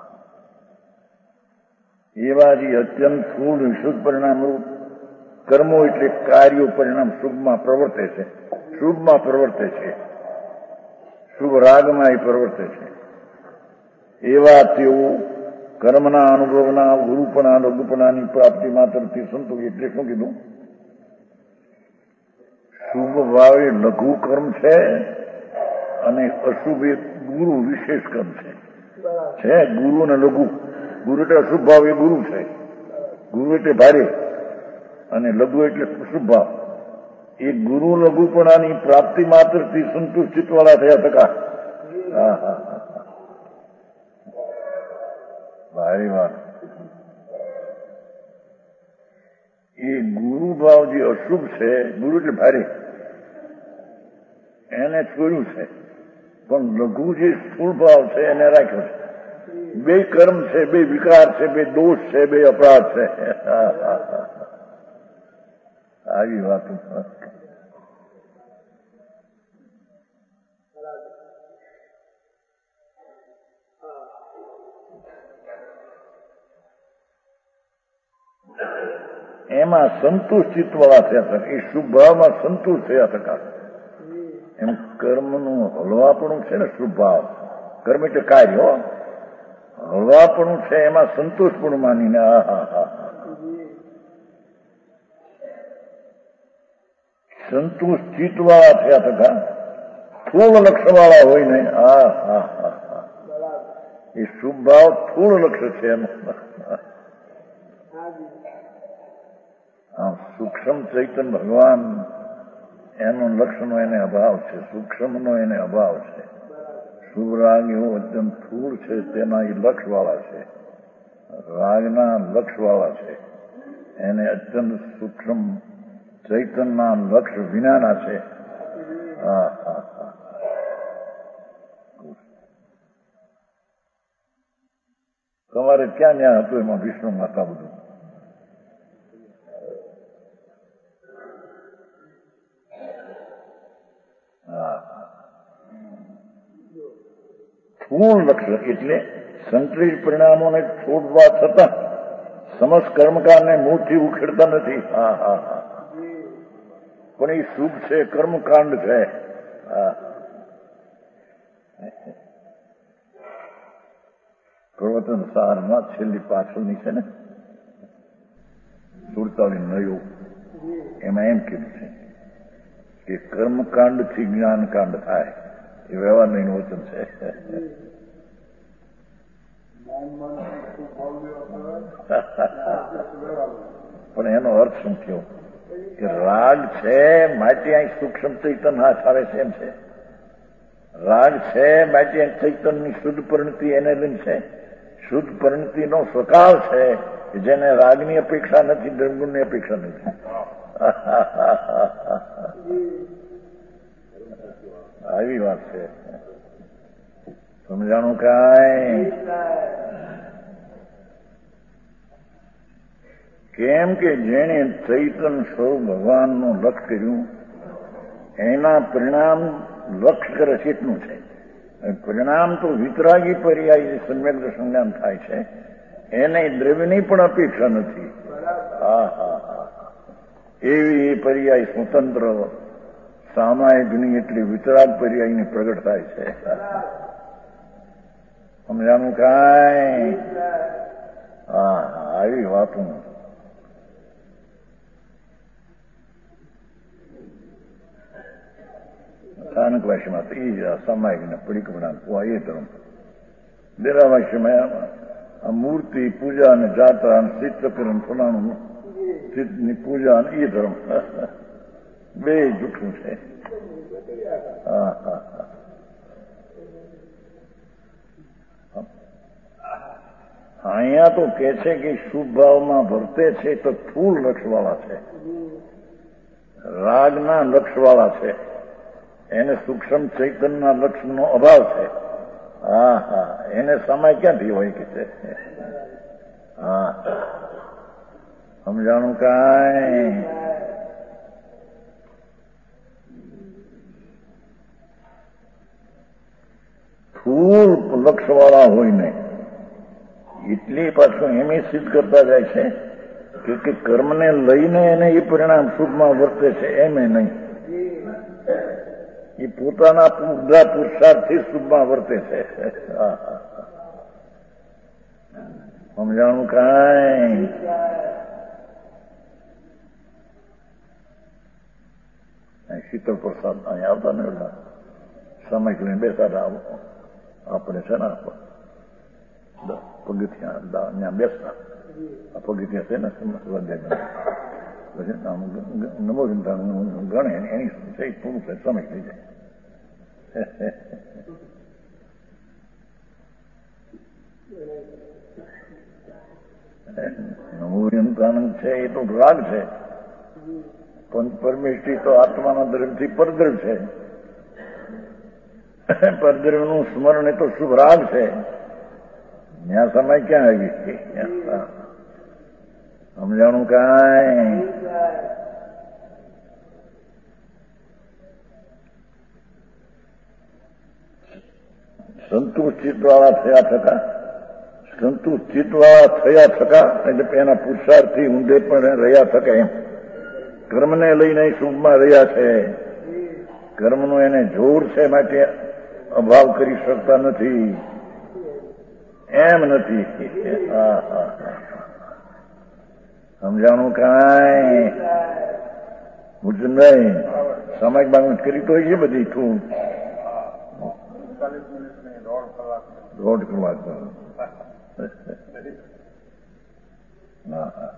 એવા જે અત્યંત સ્થૂળ વિશુદ્ધ પરિણામ રૂપ કર્મો એટલે કાર્યો પરિણામ શુભમાં પ્રવર્તે છે, શુભમાં પ્રવર્તે છે, શુભ રાગમાં એ પ્રવર્તે છે. એવા તેઓ કર્મના અનુભવના ગુરુપણા લઘુપણાની પ્રાપ્તિ માત્રથી સંતોષ. એટલે શું કીધું? શુભ ભાવ એ લઘુ કર્મ છે અને અશુભ એ ગુરુ વિશેષ કર્મ છે. છે ગુરુ અને લઘુ. ગુરુ એટલે અશુભ ભાવ એ ગુરુ છે, ગુરુ એટલે ભારે, અને લઘુ એટલે શુભ ભાવ. એ ગુરુ લઘુપણાની પ્રાપ્તિ માત્રથી સંતુષ્ટિત વાળા થયા ટકા. હા હા ભારે વાત. એ ગુરુ ભાવ જે અશુભ છે, ગુરુ એટલે ભારે, એને છોડ્યું છે, પણ લઘુ જે સ્થૂળ ભાવ છે એને રાખ્યો છે. બે કર્મ છે, બે વિકાર છે, બે દોષ છે, બે અપરાધ છે. આવી વાતો. એમાં સંતુષ્ટિત વાળા થયા હતા. એ શુભ ભાવમાં સંતુષ્ટ થયા હતા. એમ કર્મનું હળવાપણું છે ને શુભ ભાવ, કર્મ એટલે કાર્ય, હળવાપણું છે એમાં સંતોષ પણ માનીને આ હા હા સંતુષ્ટિત વાળા થયા હતા. સ્થૂળ લક્ષ્ય વાળા હોય ને આ હા હા હા એ શુભ ભાવ સ્થૂળ લક્ષ્ય છે એમ. સૂક્ષ્મ ચૈતન ભગવાન એનો લક્ષ્યનો એને અભાવ છે, સૂક્ષ્મનો એને અભાવ છે. શુભ રાગ એવો અત્યંત સ્થૂળ છે, તેના એ લક્ષવાળા છે, રાગના લક્ષવાળા છે. એને અત્યંત સૂક્ષ્મ ચૈતનના લક્ષ્ય વિનાના છે. હા હા હા તમારે ક્યાં ન્યા હતું એમાં વિષ્ણુ માતા બધું? સ્થૂળ લક્ષ્ય એટલે સંકલિત પરિણામોને છોડવા છતાં સમસ્ત કર્મકાંડને મૂળથી ઉખેડતા નથી. હા હા હા પણ એ શુભ છે, કર્મકાંડ છે. હા પ્રવચન સારમાં છેલ્લી પાછળની છે ને સુડતાલીસ નયો, એમાં એમ કીધું છે કે કર્મકાંડથી જ્ઞાનકાંડ થાય. એ વ્યવહારનું વચન છે. પણ એનો અર્થ શું થયો કે રાગ છે માટે અહીં સૂક્ષ્મ ચૈતન હાથ આવે છે એમ છે. રાગ છે માટે અહીં ચૈતનની શુદ્ધ પરિણતિ એને લઈને છે. શુદ્ધ પરિણતિનો સ્વકાળ છે કે જેને રાગની અપેક્ષા નથી, દ્રવ્યની અપેક્ષા નથી. આવી વાત છે. સમજાણું કાંઈ? કેમ કે જેણે ચૈતન સ્વરૂપ ભગવાનનું લક્ષ કર્યું એના પરિણામ લક્ષ કરે છે એટલું છે. પરિણામ તો વિતરાગી પર્યાય સમ્યક સંજ્ઞાન થાય છે, એને દ્રવ્યની પણ અપેક્ષા નથી. હા હા હા એવી પર્યાય સ્વતંત્ર સામાયિકની એટલી વિતરાગ પર્યાયની પ્રગટ થાય છે. સમજાનું કાંઈ? હા આવી વાતું. સ્થાનકવાસીમાં તો એ સામાયિક ને પરિક્રમણા એ ધર્મ. ડેરાવાસીમાં આ મૂર્તિ પૂજા અને જાત્રા અને ચિત્રકરણ ફલાણું ચિત્તની પૂજા અને એ ધર્મ બે જૂઠું છે. હા હા હા અહીંયા તો કે છે કે શુભ ભાવમાં વર્તે છે તો સ્થૂળ લક્ષવાળા છે, રાગના લક્ષવાળા છે, એને સૂક્ષ્મ ચૈતન્યના લક્ષનો અભાવ છે. હા હા એને સમય ક્યાંથી હોય કે છે? હા સમજાણું કાંઈ? સ્થૂળ લક્ષવાળા હોય નહીં એટલે પાછું એમ સિદ્ધ કરતા જાય છે કે કર્મને લઈને એને એ પરિણામ શુભમાં વર્તે છે, એમે નહીં. એ પોતાના પૂરા પુરુષાર્થથી શુભમાં વર્તે છે. સમજાણું કાંઈ? શીતળ પ્રસાદ અહીંયા આવતા ને એટલા સમય લઈને બેસાતા આપણે છે ને પગથિયા ત્યાં બેસતા પગથિયા છે ને પછી નમો ગણે એની પૂરું થાય સમય થઈ જાય. નમોયંતાનંદ છે એ તો રાગ છે, પંચ પરમેષ્ઠી તો આત્માના દ્રવ્યથી પરદ્રવ છે. પરદ્રવનું સ્મરણ એ તો શુભ રાગ છે. ત્યાં સમય ક્યાં આવી? સમજાણું કાંઈ? સંતુષ્ટ ચિત્તવાળા થયા થતા સંતુષ્ટ ચિત્તવાળા થયા થતા એટલે એના પુરુષાર્થથી ઊંડે પણ રહ્યા થકે એમ કર્મને લઈને શુભમાં રહ્યા છે. કર્મનું એને જોર છે માટે અભાવ કરી શકતા નથી, એમ નથી. હા હા સમજાણું કાંઈ? નહીં સામાયિક બાગમત કરી તો એ બધી તું દોઢ કલાક હા હા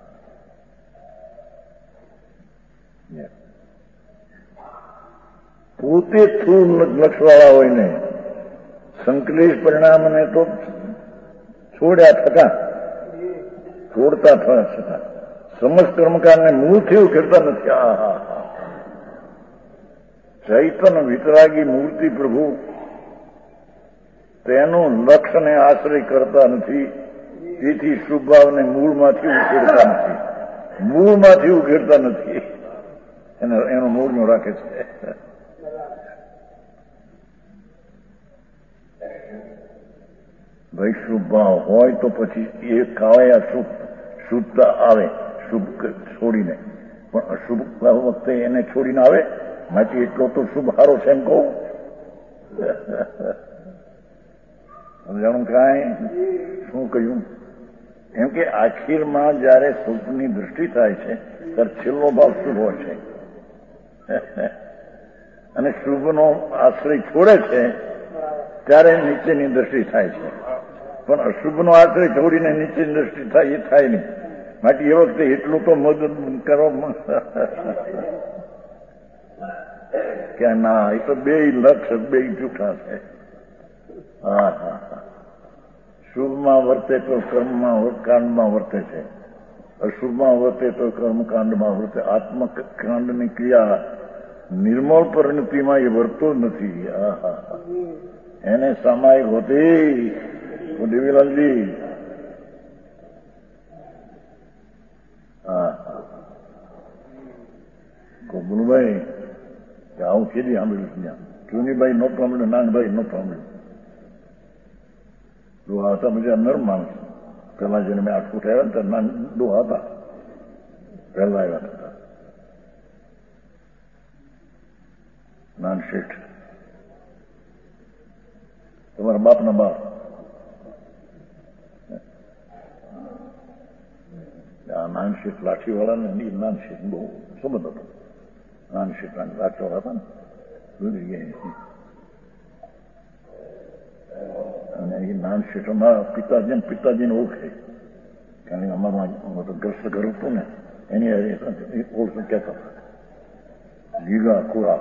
પોતે સ્થૂળ લક્ષવાળા હોય ને સંકલેશ પરિણામને તો છોડ્યા થતા છોડતા થયા છતાં સમસ્ત કર્મકારને મૂળથી ઉખેડતા નથી. આ હા હા ચૈતન્ય વિતરાગી મૂર્તિ પ્રભુ તેનું લક્ષ્યને આશ્રય કરતા નથી, તેથી શુભ ભાવને મૂળમાંથી ઉખેડતા નથી, મૂળમાંથી ઉખેડતા નથી, એને એનો મૂળનો રાખે છે. ભાઈ શુભ ભાવ હોય તો પછી એ કાવયા શુભ શુભતા આવે, શુભ છોડીને. પણ અશુભ વખતે એને છોડીને આવે માટે એટલો તો શુભ હારો છે એમ કહું. સમજાણું કાંઈ? શું કહ્યું? એમ કે આખીરમાં જયારે શુભની દૃષ્ટિ થાય છે ત્યારે છેલ્લો ભાવ શુભ હોય છે અને શુભનો આશ્રય છોડે છે ત્યારે નીચેની દ્રષ્ટિ થાય છે. પણ અશુભનો આશ્રય છોડીને નીચેની દ્રષ્ટિ થાય એ થાય નહીં. માટે એ વખતે એટલું તો મદદ કરો કે ના, એ તો બે લક્ષ બે જૂઠા છે. હા હા હા શુભમાં વર્તે તો કર્મમાં કાંડમાં વર્તે છે, અશુભમાં વર્તે તો કર્મકાંડમાં વર્તે. આત્મકાંડની ક્રિયા નિર્મળ પરિણતિમાં એ વર્તો નથી. હા હા હા એને સામાયિક હોતી દેવીલાલજી. હા હા ગોગુલભાઈ આવું કેદી સાંભળ્યું ત્યાં? ચુનીભાઈ નહોતું સાંભળ્યું, નાનભાઈ નહોતું સાંભળ્યું. ડોહા હતા બધા નરમ માણસ. પેલા જેને મેં આઠ ફૂટ આવ્યા ને ત્યાં ડોહા હતા, પહેલા આવ્યા હતા નાન શેઠ, તમારા બાપના બાપ. આ નાન શેઠ લાઠીવાળા ને નાન શેઠ બહુ સંબંધ હતો. નાન શેઠ લાઠીવાળા હતા ને ભૂલી ગઈ. અને એ નામ શેઠ અમારા પિતાજી પિતાજીને ઓળખે, કારણ કે અમારું ગ્રસ્ત ઘર હતું ને એની ઓળખ કહેતા હતા જીગા કુરા.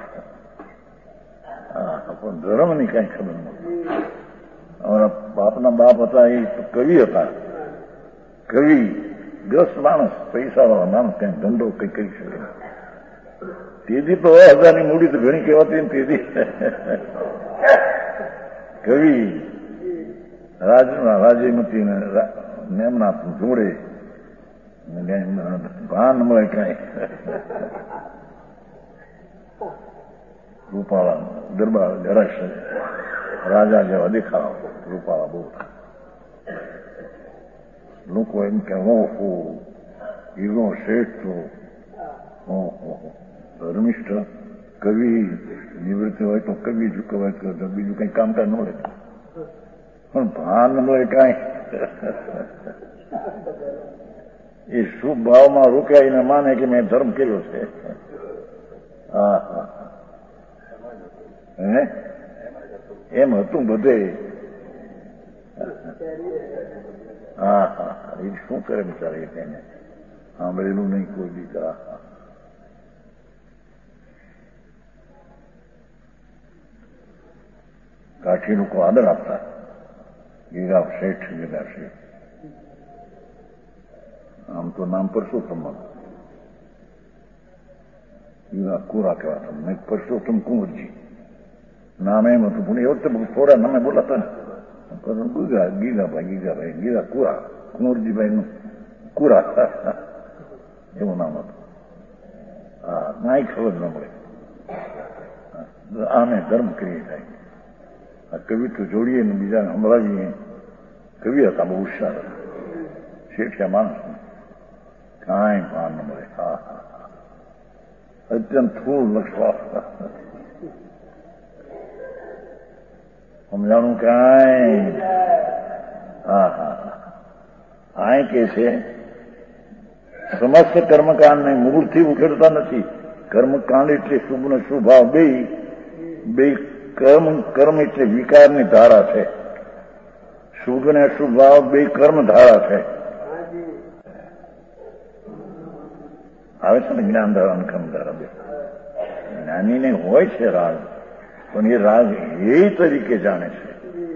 હા, પણ ધર્મની કઈ ખબર નથી. અમારા બાપના બાપ હતા એ કવિ હતા, કવિ ગ્રસ્ત માણસ, પૈસા વાળા માણસ, કઈ ધંધો કઈ કરી શકે. તેથી તો હજારની મૂડી તો ઘણી કહેવાતી ને તેથી કવિ રાજના રાજ્યમતી નેમનાથ જોડે ભાન મળે કઈ. રૂપાળા દરબાર જરાશ રાજા જેવા દેખાવા, રૂપાળા બહુ. લોકો એમ કે ઓહો હીરો શેઠ તો ઓહો ધર્મિષ્ઠ કવિ નિવૃત્તિ હોય તો કવિ ચૂકવાય તો બીજું કઈ કામકાજ ન મળે, પણ ભાન ન મળે કઈ. એ શુભ ભાવમાં રોકાઈને માને કે મેં ધર્મ કર્યો છે. હા હા હે એમ હતું બધે. હા હા એ શું કરે બિચારે તેને સાંભળેલું નહીં કોઈ બીજા. કાઠી લોકો આદર આપતા, ગીરા શેઠ ગીરા શેઠ. આમ તો નામ પરસોત્તમ ગીરા કુરા કહેવાતા, નહીં પરસોત્તમ કુંવરજી નામ એમ હતું. પણ એ વખતે થોડા નામે બોલાતા ને ગીગા ગીગાભાઈ ગીગાભાઈ ગીરા કુરા કુંવરજીભાઈ નું કુરા એવું નામ હતું. હા નાઈ ખબર ન મળે. આને ધર્મ કરીએ થાય. આ કવિ તો જોડીએ ને બીજાને સંભળાવીએ. કવિ હતા બહુ હોશિયાર હતા, શેઠિયા માણસ કાંઈ ભાન ન મળે. હા હા અત્યંત થોડું લક્ષવા સમજાણું કાંઈ. હા હા આ કે છે સમસ્ત કર્મકાંડને મૂળથી ઉખેડતા નથી. કર્મકાંડ એટલે શુભ ને શુભાવ બે બે કર્મ કર્મ એટલે વિકારની ધારા છે. શુભ ને અશુભ ભાવ બે કર્મ ધારા છે. આવે છે ને જ્ઞાન ધારા અને કર્મ ધારા બે. જ્ઞાનીને હોય છે રાગ, પણ એ રાગ એ તરીકે જાણે છે.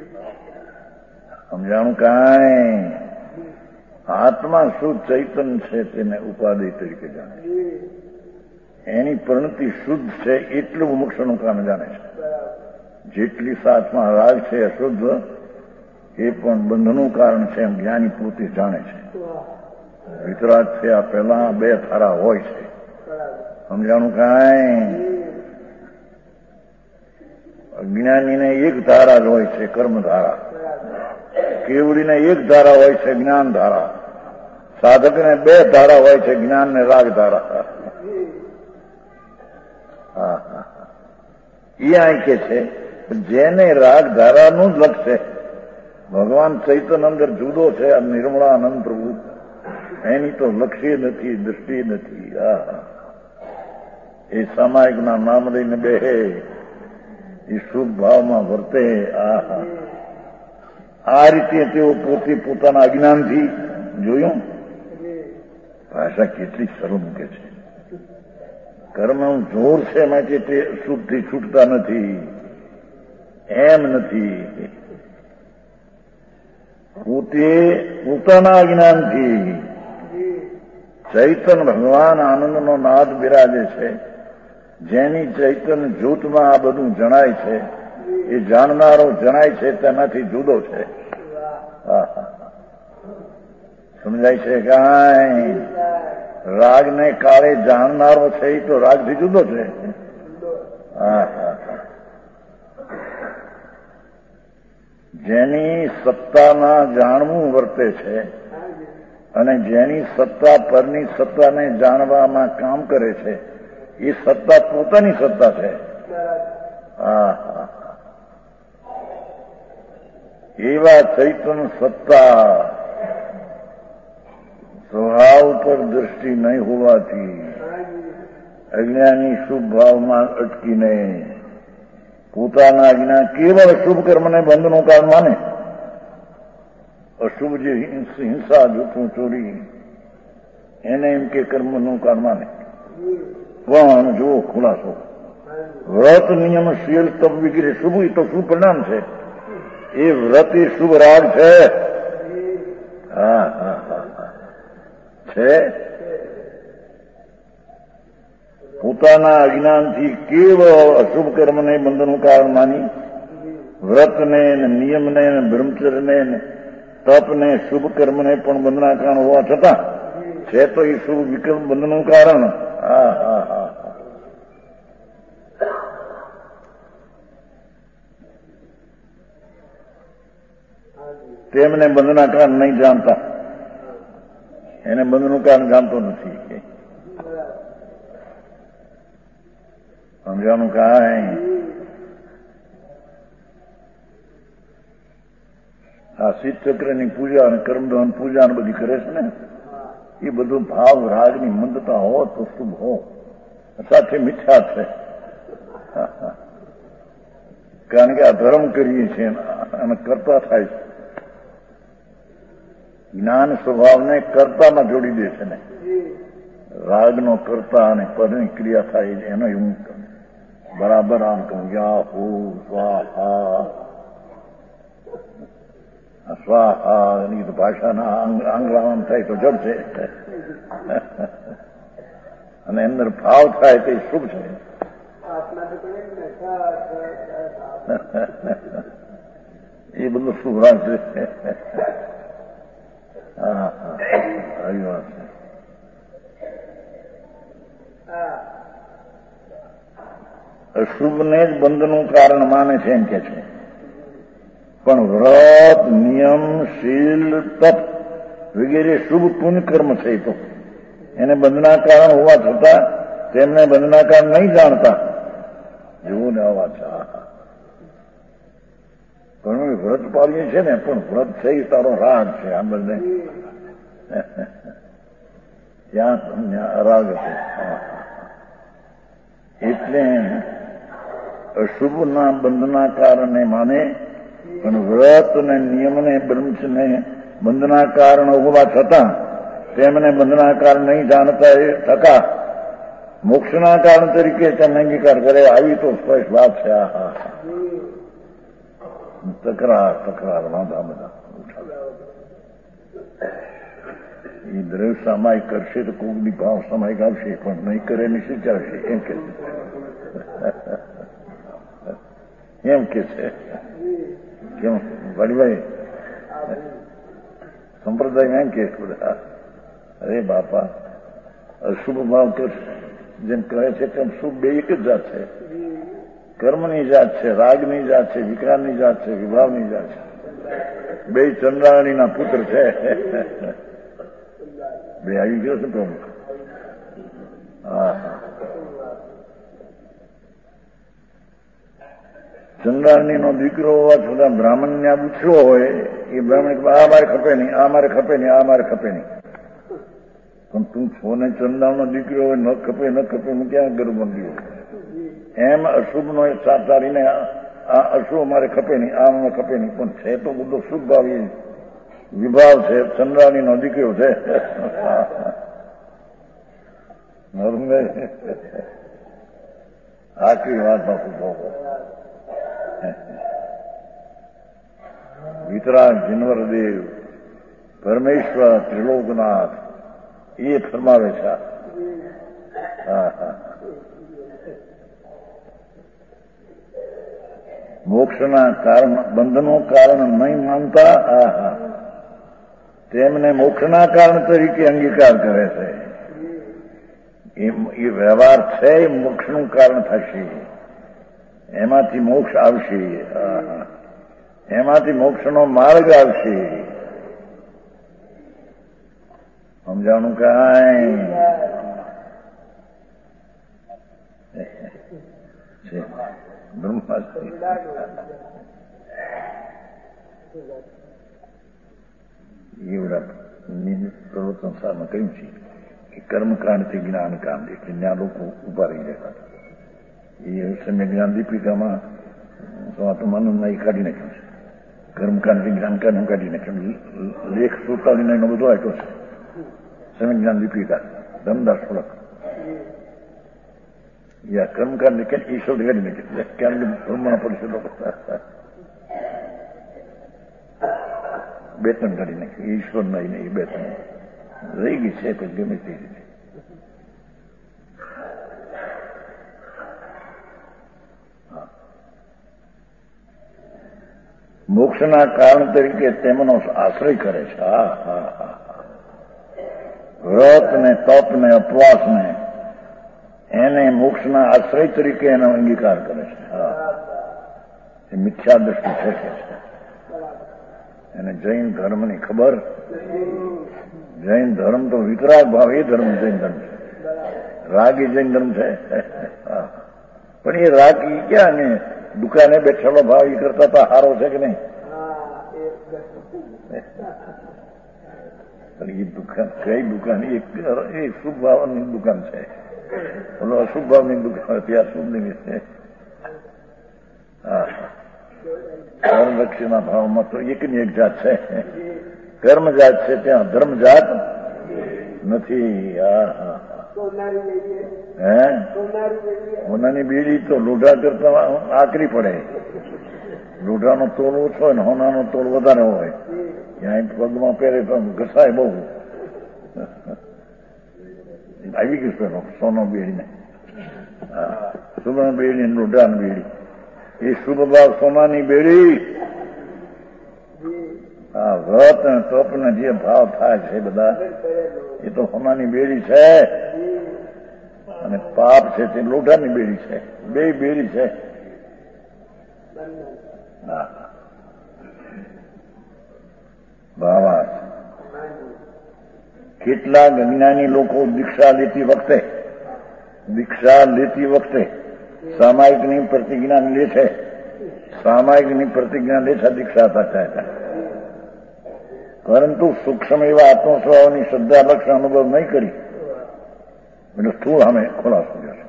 સમજાણું કાંઈ. આત્મા શુદ્ધ ચૈતન છે તેને ઉપાધિ તરીકે જાણે છે. એની પરિણતિ શુદ્ધ છે એટલું મોક્ષનું કામ જાણે છે. જેટલી સાથમાં રાગ છે અશુદ્ધ એ પણ બંધનું કારણ છે એમ જ્ઞાની પોતે જાણે છે. વિતરાગ છે આ પહેલા બે ધારા હોય છે. સમજાણું કાંઈ. અજ્ઞાનીને એક ધારા જ હોય છે કર્મ ધારા, કેવડીને એક ધારા હોય છે જ્ઞાન ધારા, સાધકને બે ધારા હોય છે જ્ઞાન ને રાગ ધારા. હા હા એ અહીં કે છે જેને રાગ ધારાનું જ લક્ષ્ય, ભગવાન ચૈતન અંદર જુદો છે નિર્મળાનંદ પ્રભુ, એની તો લક્ષ્ય નથી, દૃષ્ટિ નથી. હા એ સામાયિક ના નામ લઈને બેહે, એ શુભ ભાવમાં વર્તે. આ આ રીતે તેઓ પોતે પોતાના અજ્ઞાનથી જોયું. ભાષા કેટલી સરળ મૂકે છે. કર્મનું જોર છે માટે તે શુદ્ધથી છૂટતા નથી, એમ નથી. પોતે પોતાના અજ્ઞાનથી ચૈતન ભગવાન આનંદનો નાદ બિરાજે છે. જેની ચૈતન જ્યોતમાં આ બધું જણાય છે, એ જાણનારો જણાય છે તેનાથી જુદો છે. સમજાય છે કાંઈ. રાગને કાળે જાણનારો છે એ તો રાગથી જુદો છે. હા હા જેની સત્તામાં જાણવું વર્તે છે અને જેની સત્તા પરની સત્તાને જાણવામાં કામ કરે છે, એ સત્તા પોતાની સત્તા છે. હા હા એવા ચૈતન સત્તા સ્વભાવ પર દ્રષ્ટિ નહીં હોવાથી અજ્ઞાની શુભ ભાવમાં અટકીને પોતાના જ્ઞાન કેવળ શુભ કર્મને બંધનું કારણ માને, અશુભ જે હિંસા, જૂઠું, ચોરી એને એમ કે કર્મનું કારણ માને. પણ જો ખુલાસો વ્રત, નિયમ, શીલ, તપ વગેરે શુભ એ તો શુભ પરિણામ છે. એ વ્રત એ શુભ રાગ છે. હા હા હા છે. પોતાના અજ્ઞાનથી કેવળ અશુભ કર્મને બંધનું કારણ માની વ્રતને, નિયમને, બ્રહ્મચર્યને, તપને, શુભ કર્મને પણ બંધના કારણ હોવા છતાં છે તો એ શુભ વિકલ્પ બંધનું કારણ. હા હા હા તેમને બંધના કારણ નહીં જાણતા, એને બંધનું કારણ જાણતો નથી. સમજવાનું કાંઈ? આ શીત ચક્રની પૂજા અને કર્મદહન પૂજા ને બધી કરે છે ને, એ બધું ભાવ રાગની મંદતા હો તો શુભ હો, સાથે મિથ્યા છે. કારણ કે આ ધર્મ કરીએ છીએ અને કરતા થાય છે. જ્ઞાન સ્વભાવને કર્તામાં જોડી દે છે ને, રાગનો કર્તા અને પદની ક્રિયા થાય એનો હું બરાબર આમ કહું, યા હો સ્વાહા સ્વાહા એની તો ભાષાના આંગળામાં થાય તો જડ છે, અને અંદર ભાવ થાય તે શુભ છે. એ બધું શુભ રાગ છે. હા હા આવી વાત છે. અશુભને જ બંધનું કારણ માને છે એમ કે છે. પણ વ્રત, નિયમ, શીલ, તપ વગેરે શુભ પુણ્ય કર્મ છે તો એને બંધના કારણ હોવા છતાં તેમને બંધના કારણ નહીં જાણતા. જેવું ને આવા છે. ઘણું વ્રત પાડીએ છે ને, પણ વ્રત છે તારો રાગ છે. આ બંને ત્યાં રાગ છે. એટલે અશુભના બંધના કારણે માને, પણ વ્રત ને નિયમને, બ્રહ્મચર્યને બંધના કારણ હોવા છતાં તેમને બંધના કારણ નહીં જાણતા એ થકા મોક્ષના કારણ તરીકે તેમને અંગીકાર કરે. આવી તો સ્પષ્ટ વાત છે. આ હા તકરાર તકરાર વાંધા બધા એ દ્રવ્ય સામાયિક કરશે તો કોકની ભાવ સામાયિક આવશે, પણ નહીં કરે ને શું ચાલશે એમ કે એમ કે છે. કેમ વડીભાઈ સંપ્રદાય એમ કે બધા, અરે બાપા અશુભ ભાવ કરશે જેમ કહે છે તેમ શુભ બે એક જ જાત છે. કર્મની જાત છે, રાગની જાત છે, વિકારની જાત છે, વિભાવની જાત છે. બે ચંદ્રાણીના પુત્ર છે. બે આવી ગયો છે પ્રમુખ. હા ચંદ્રાણીનો દીકરો હોવા છતાં બ્રાહ્મણને આ પૂછ્યો હોય, એ બ્રાહ્મણ આ મારે ખપે નહીં, આ મારે ખપે નહીં, આ મારે ખપે નહીં. પણ તું છો ને ચંદ્રાણનો દીકરો હોય, ન ખપે ન ખપે હું ક્યાં ગર્વ બંધ્યો. એમ અશુભનો સાચારીને આ અશુભ મારે ખપે નહીં, આ મને ખપે નહીં, પણ છે તો બધો શુભ ભાવ વિભાવ છે. ચંદ્રાણીનો દીકરો છે. આખી વાતમાં શુભ વિતરાગ જીનવરદેવ પરમેશ્વર ત્રિલોકનાથ એ ફરમાવે છે. હા હા મોક્ષના કારણ બંધનું કારણ નહીં માનતા, હા હા તેમને મોક્ષના કારણ તરીકે અંગીકાર કરે છે. એ વ્યવહાર છે એ મોક્ષનું કારણ થશે, એમાંથી મોક્ષ આવશે. હા હા એમાંથી મોક્ષનો માર્ગ આવશે. સમજાણું કાંઈ? બ્રહ્માસ્ત્રી એવડા પ્રવર્તન સારમાં કહ્યું છે કે કર્મકાંડથી જ્ઞાનકાંડ, એટલે ત્યાં લોકો ઉભા રહી જતા. એ સમય જ્ઞાન દીપિકામાં તો આ તો મન નહીં કાઢી નાખ્યું છે. કર્મકાંડ વિજ્ઞાનકાંડ કાઢી નાખ્યું. લેખ સુતાલીને એનો બધો આપ્યો છે. સંવિજ્ઞાન દીપિકા ધમદાસ ફળક યા કર્મકાંડ કે ઈશ્વર કાઢી નાખ્યું. ક્યાં બ્રહ્મણ પરિષદો બે ત્રણ કાઢી નાખ્યું. ઈશ્વર નહીં નહીં બે ત્રણ રહી ગઈ છે પણ ગમે તે રીતે. મોક્ષના કારણ તરીકે તેમનો આશ્રય કરે છે. હા હા હા વ્રત ને તપ ને ઉપવાસ ને એને મોક્ષના આશ્રય તરીકે એનો અંગીકાર કરે છે. હા એ મિથ્યા દ્રષ્ટિ છે કે છે એને જૈન ધર્મની ખબર. જૈન ધર્મ તો વિતરાગ ભાવ એ ધર્મ જૈન ધર્મ છે. રાગી જૈન ધર્મ છે. પણ એ રાગી ક્યાં ને દુકાને બેઠેલો ભાવ એ કરતા તો હારો છે કે નહીં? એ દુકાન કઈ દુકાન? એ શુભ ભાવની દુકાન છે. બોલો અશુભ ભાવની દુકાન હતી. આ શુભની છે. હા કર્મલક્ષીના ભાવમાં તો એકની એક જાત છે. કર્મ જાત છે ત્યાં ધર્મ જાત નથી. હા હા હે હોનાની બીડી તો લોઢા કરતા આકરી પડે. લોઢાનો તોલ ઓછો હોય ને હોનાનો તોલ વધારે હોય. ત્યાં પગમાં પહેરે તો ઘસાય બહુ. આવી ગયું પેલો સોનો બેડીને સુવર્ણ બેડી લોઢાની બેડી એ શુભ ભાવ સોનાની બેડી. હા વ્રત અને તપ ને જે ભાવ થાય છે બધા એ તો સોનાની બેડી છે અને પાપ છે તે લોઢાની બેડી છે. બે બેડી છે. હા બાબા કેટલાક અજ્ઞાની લોકો દીક્ષા લેતી વખતે દીક્ષા લેતી વખતે સામાયિકની પ્રતિજ્ઞા લે છે. સામાયિકની પ્રતિજ્ઞા લે છે દીક્ષા થતા હતા પરંતુ સૂક્ષ્મ એવા આત્મસ્વભાવની શ્રદ્ધા લક્ષ અનુભવ નહીં કરી. એટલે સ્થૂળ અમે ખુલાસો કર્યો.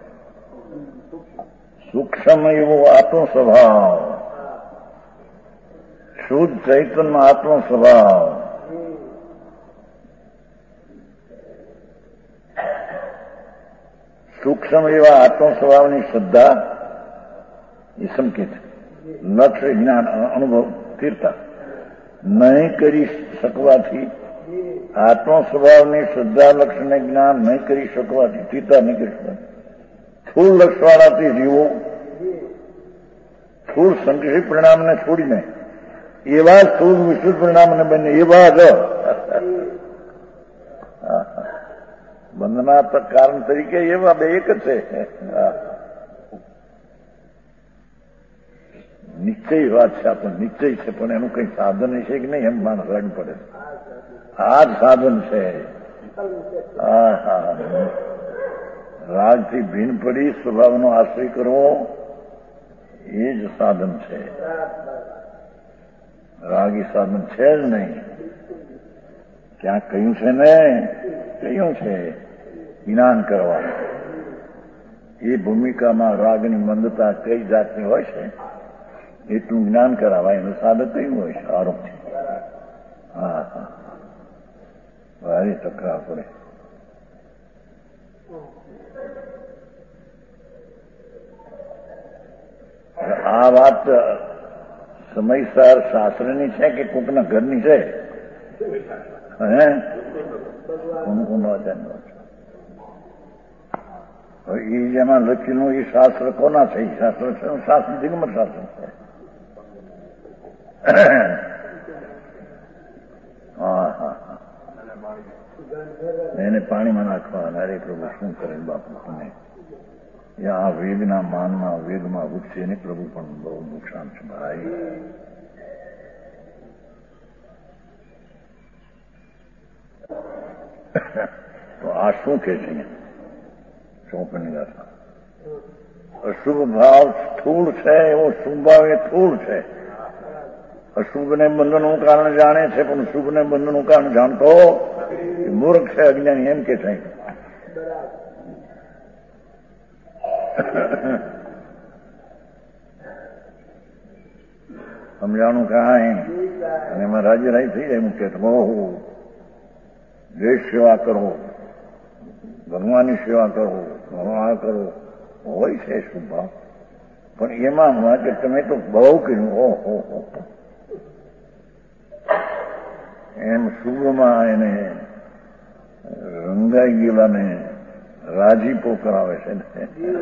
સૂક્ષ્મ એવો આત્મ સ્વભાવ શુદ્ધ ચૈતન્ય આત્મ સ્વભાવ સૂક્ષ્મ એવા આત્મ સ્વભાવની શ્રદ્ધા એ સંકેત લક્ષ્ય જ્ઞાન અનુભવ સ્થિરતા નહીં કરી શકવાથી આત્મ સ્વભાવની શ્રદ્ધા લક્ષ્યને જ્ઞાન નહીં કરી શકવાથી સ્થિરતા નહીં કરી શકવાથી સ્થૂળ લક્ષવાળાથી જીવો સ્થૂળ સંકૃષિત પરિણામને છોડીને એવા સ્થૂળ વિસ્તૃત પરિણામને બને એવા જ બંધના કારણ તરીકે એવા બે એક જ છે. નિશ્ચય વાત છે. આપણને નિશ્ચય છે પણ એનું કઈ સાધન છે કે નહીં એમ માણસ લાગુ પડે. આ જ સાધન છે. હા હા રાગથી ભીન પડી સ્વભાવનો આશ્રય કરવો એ જ સાધન છે. રાગી સાધન છે જ નહીં. ક્યાંક કહ્યું છે ને કહ્યું છે જ્ઞાન કરવાનું. એ ભૂમિકામાં રાગની મંદતા કઈ જાતની હોય છે એટલું જ્ઞાન કરાવાય એનું સાધન કયું હોય છે? આરોપ છે. હા હા ભારી તકરાર પડે. આ વાત સમયસર શાસ્ત્રની છે કે કોકના ઘરની છે? હે એ જેમાં લખેલું એ શાસ્ત્ર કોના છે? શાસ્ત્ર છે શાસ્ત્ર દિગંબર શાસ્ત્ર છે. હા હા હા એને પાણીમાં નાખવા. અરે પ્રભુ શું કરે બાપુ તમે? આ વેગના માનમાં વેગમાં ઉઠશે ને પ્રભુ પણ બહુ નુકસાન છે ભાઈ. તો આ શું કે છે ચોપની ગાથા? અશુભ ભાવ સ્થૂળ છે એવો શુભ ભાવ એ સ્થૂળ છે. અશુભને બંધનનું કારણ જાણે છે પણ શુભને બંધનનું કારણ જાણતો મૂર્ખ છે, અજ્ઞાની એમ કે છે. સમજાણું કાંઈ અને એમાં રાજી થઈ જાય મૂકે તો બહુ દેશ સેવા કરો, ભગવાનની સેવા કરો, ભગવાન કરો, હોય છે શુભ ભાવ. પણ એમાં કે તમે તો બહુ કર્યું, ઓહો હો, એમ શુભમાં એને રંગાઈ ગયેલાને રાજીપો કરાવે છે ને.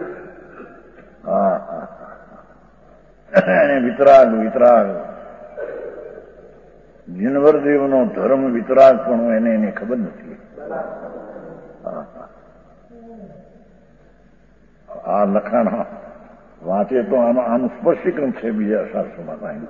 હા હા, એને વિતરાગ વિતરાગ જીનવરદેવનો ધર્મ વિતરાગ પણ એને એને ખબર નથી. આ લખાણ વાંચે તો આનો આનું સ્પષ્ટીકરણ છે બીજા શાસ્ત્રોમાં કાંઈ.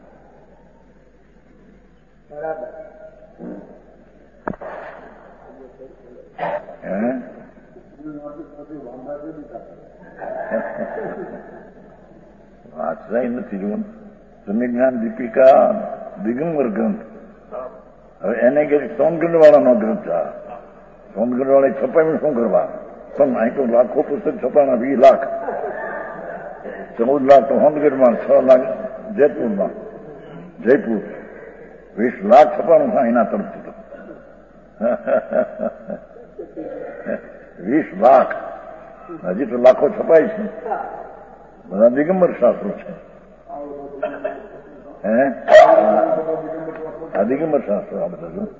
વાંચતા નથી જોવું. તમે જ્ઞાન દીપિકા દિગંબર ગ્રંથ, હવે એને કે સોનગઢ વાળાનો ગ્રંથ આ સોનગઢ વાળા છપાયું શું કરવા? પણ અહીં તો લાખો પુસ્તક છપાના, વીસ લાખ ચૌદ લાખ તો સોનગઢમાં, છ લાખ જયપુરમાં, જયપુર વીસ લાખ છપાનું થાય એના તરફથી તો વીસ લાખ હજી તો લાખો છપાય છે. બધા દિગંબર શાસ્ત્રો છે. હે આ દિગંબર શાસ્ત્રો આ બધા જો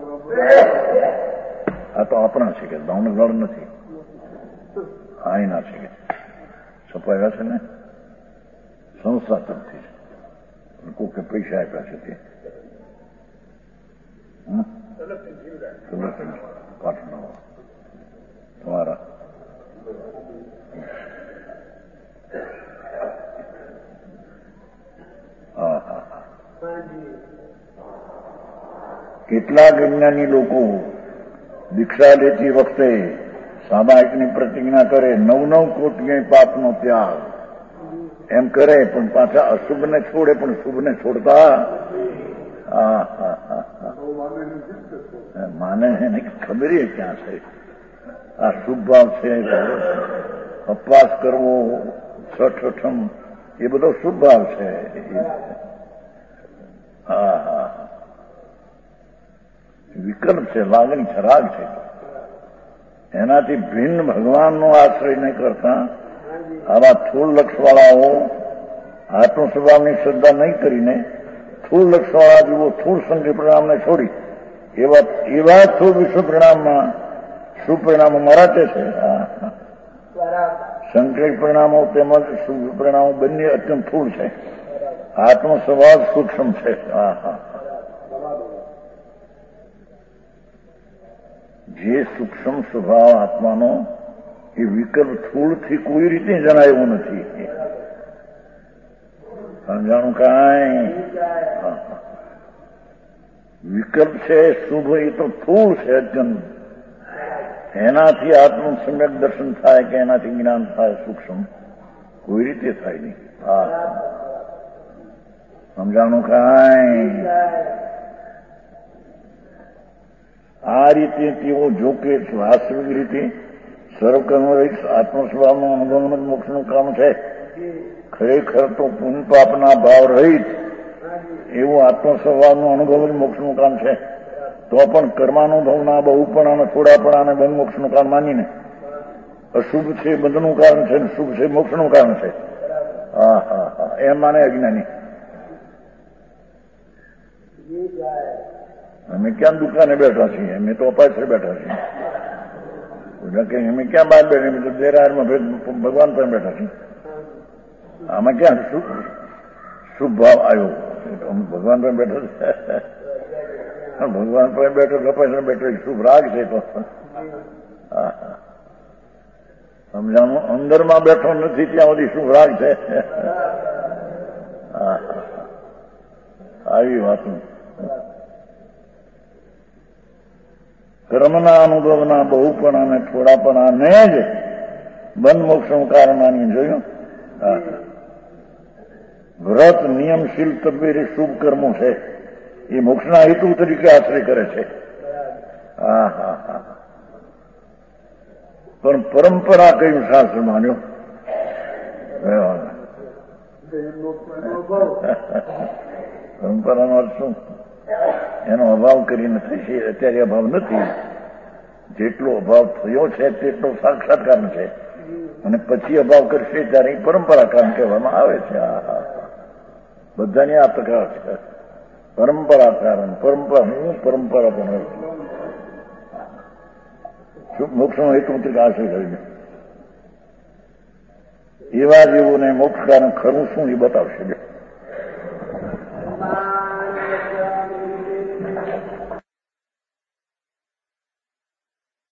આ તો આપણા છે કે ભાવનગર નથી, આ એના છે કે છપાયા છે ને સંસ્થા તરફથી છે, કોકે પૈસા આપ્યા છે તે પાટણ તમારા હા હા કેટલાક વિજ્ઞાની લોકો દીક્ષા લેતી વખતે સામાયિકની પ્રતિજ્ઞા કરે, નવ નવ કોટી પાપનો ત્યાગ એમ કરે, પણ પાછા અશુભને છોડે, પણ શુભને છોડતા હા હા હા માને એને ખબર ક્યાં છે આ શુભ ભાવ છે. અપવાસ કરવો, છઠમ એ બધો શુભ ભાવ છે. હા હા વિકલ્પ છે, લાગણી છે, રાગ છે. એનાથી ભિન્ન ભગવાનનો આશ્રય નહીં કરતા આવા સ્થૂળ લક્ષવાળાઓ આત્મ સ્વભાવની શ્રદ્ધા નહીં કરીને સ્થૂળ લક્ષવાળા જેવો સ્થૂળ સંઘ પરિણામને છોડી એવા એવા સ્થૂળ વિશ્વ પરિણામમાં શુભ પરિણામો મરાટે છે. સંકેત પરિણામો તેમજ શુભ પરિણામો બંને અત્યંત સ્થૂળ છે. આત્મ સ્વભાવ સૂક્ષ્મ છે. હા હા જે સૂક્ષ્મ સ્વભાવ આત્માનો એ વિકલ્પ સ્થૂળથી કોઈ રીતે જણાય એવું નથી. સમજાણું કાંઈ? વિકલ્પ છે શુભ એ તો સ્થૂળ છે અત્યંત, એનાથી આત્મ સમ્યક દર્શન થાય કે એનાથી જ્ઞાન થાય સૂક્ષ્મ કોઈ રીતે થાય નહીં. હા સમજાણું કાંઈ? આ રીતે તેઓ જોકે વાસ્તવિક રીતે સર્વકર્મ રહિત આત્મ સ્વભાવનો અનુભવ મોક્ષનું કામ છે. ખરેખર તો પુણ્ય પાપના ભાવ રહિત એવું આત્મ સ્વભાવનો અનુભવ જ મોક્ષનું કામ છે. તો પણ કર્માનુભવના બહુપણા થોડાપણા અને બંધ મોક્ષનું કામ માનીને અશુભ છે બંધનું કારણ છે, શુભ છે મોક્ષનું કારણ છે. હા હા હા એમ માને અજ્ઞાની. અમે ક્યાં દુકાને બેઠા છીએ, અમે તો અપાશ્રે બેઠા છીએ. અમે ક્યાં બહાર બેઠા, દેરારમાં ભગવાન પર બેઠા છીએ. આમાં ક્યાં શુભ શુભ ભાવ આવ્યો? ભગવાન પર બેઠો છે, ભગવાન પર બેઠો અપાશ્રે બેઠો શુભ રાગ છે. તો સમજાણું? અંદરમાં બેઠો નથી ત્યાં સુધી શુભ રાગ છે. આવી વાત કર્મના અનુભવના બહુપણા અને થોડાપણાને જ બંધ મોક્ષનું કારણ માની જોયું. વ્રત નિયમશીલ તબેરે શુભ કર્મો છે એ મોક્ષના હેતુ તરીકે આશ્રય કરે છે. હા હા હા પણ પરંપરા કયું શાસ્ત્ર માન્યો? પરંપરાનો અર્થ શું? એનો અભાવ કરીને થશે. અત્યારે અભાવ નથી. જેટલો અભાવ થયો છે તેટલો સાક્ષાત્કાર છે, અને પછી અભાવ કરશે ત્યારે પરંપરા કારણ કહેવામાં આવે છે. આ બધાની આ પ્રકાર છે. પરંપરા કારણ પરંપરા હું પરંપરા પણ મોક્ષનો હેતુમંત્રિક આશય કરીને એવા જેવું ને મોક્ષ કારણ ખરું શું એ બતાવશે.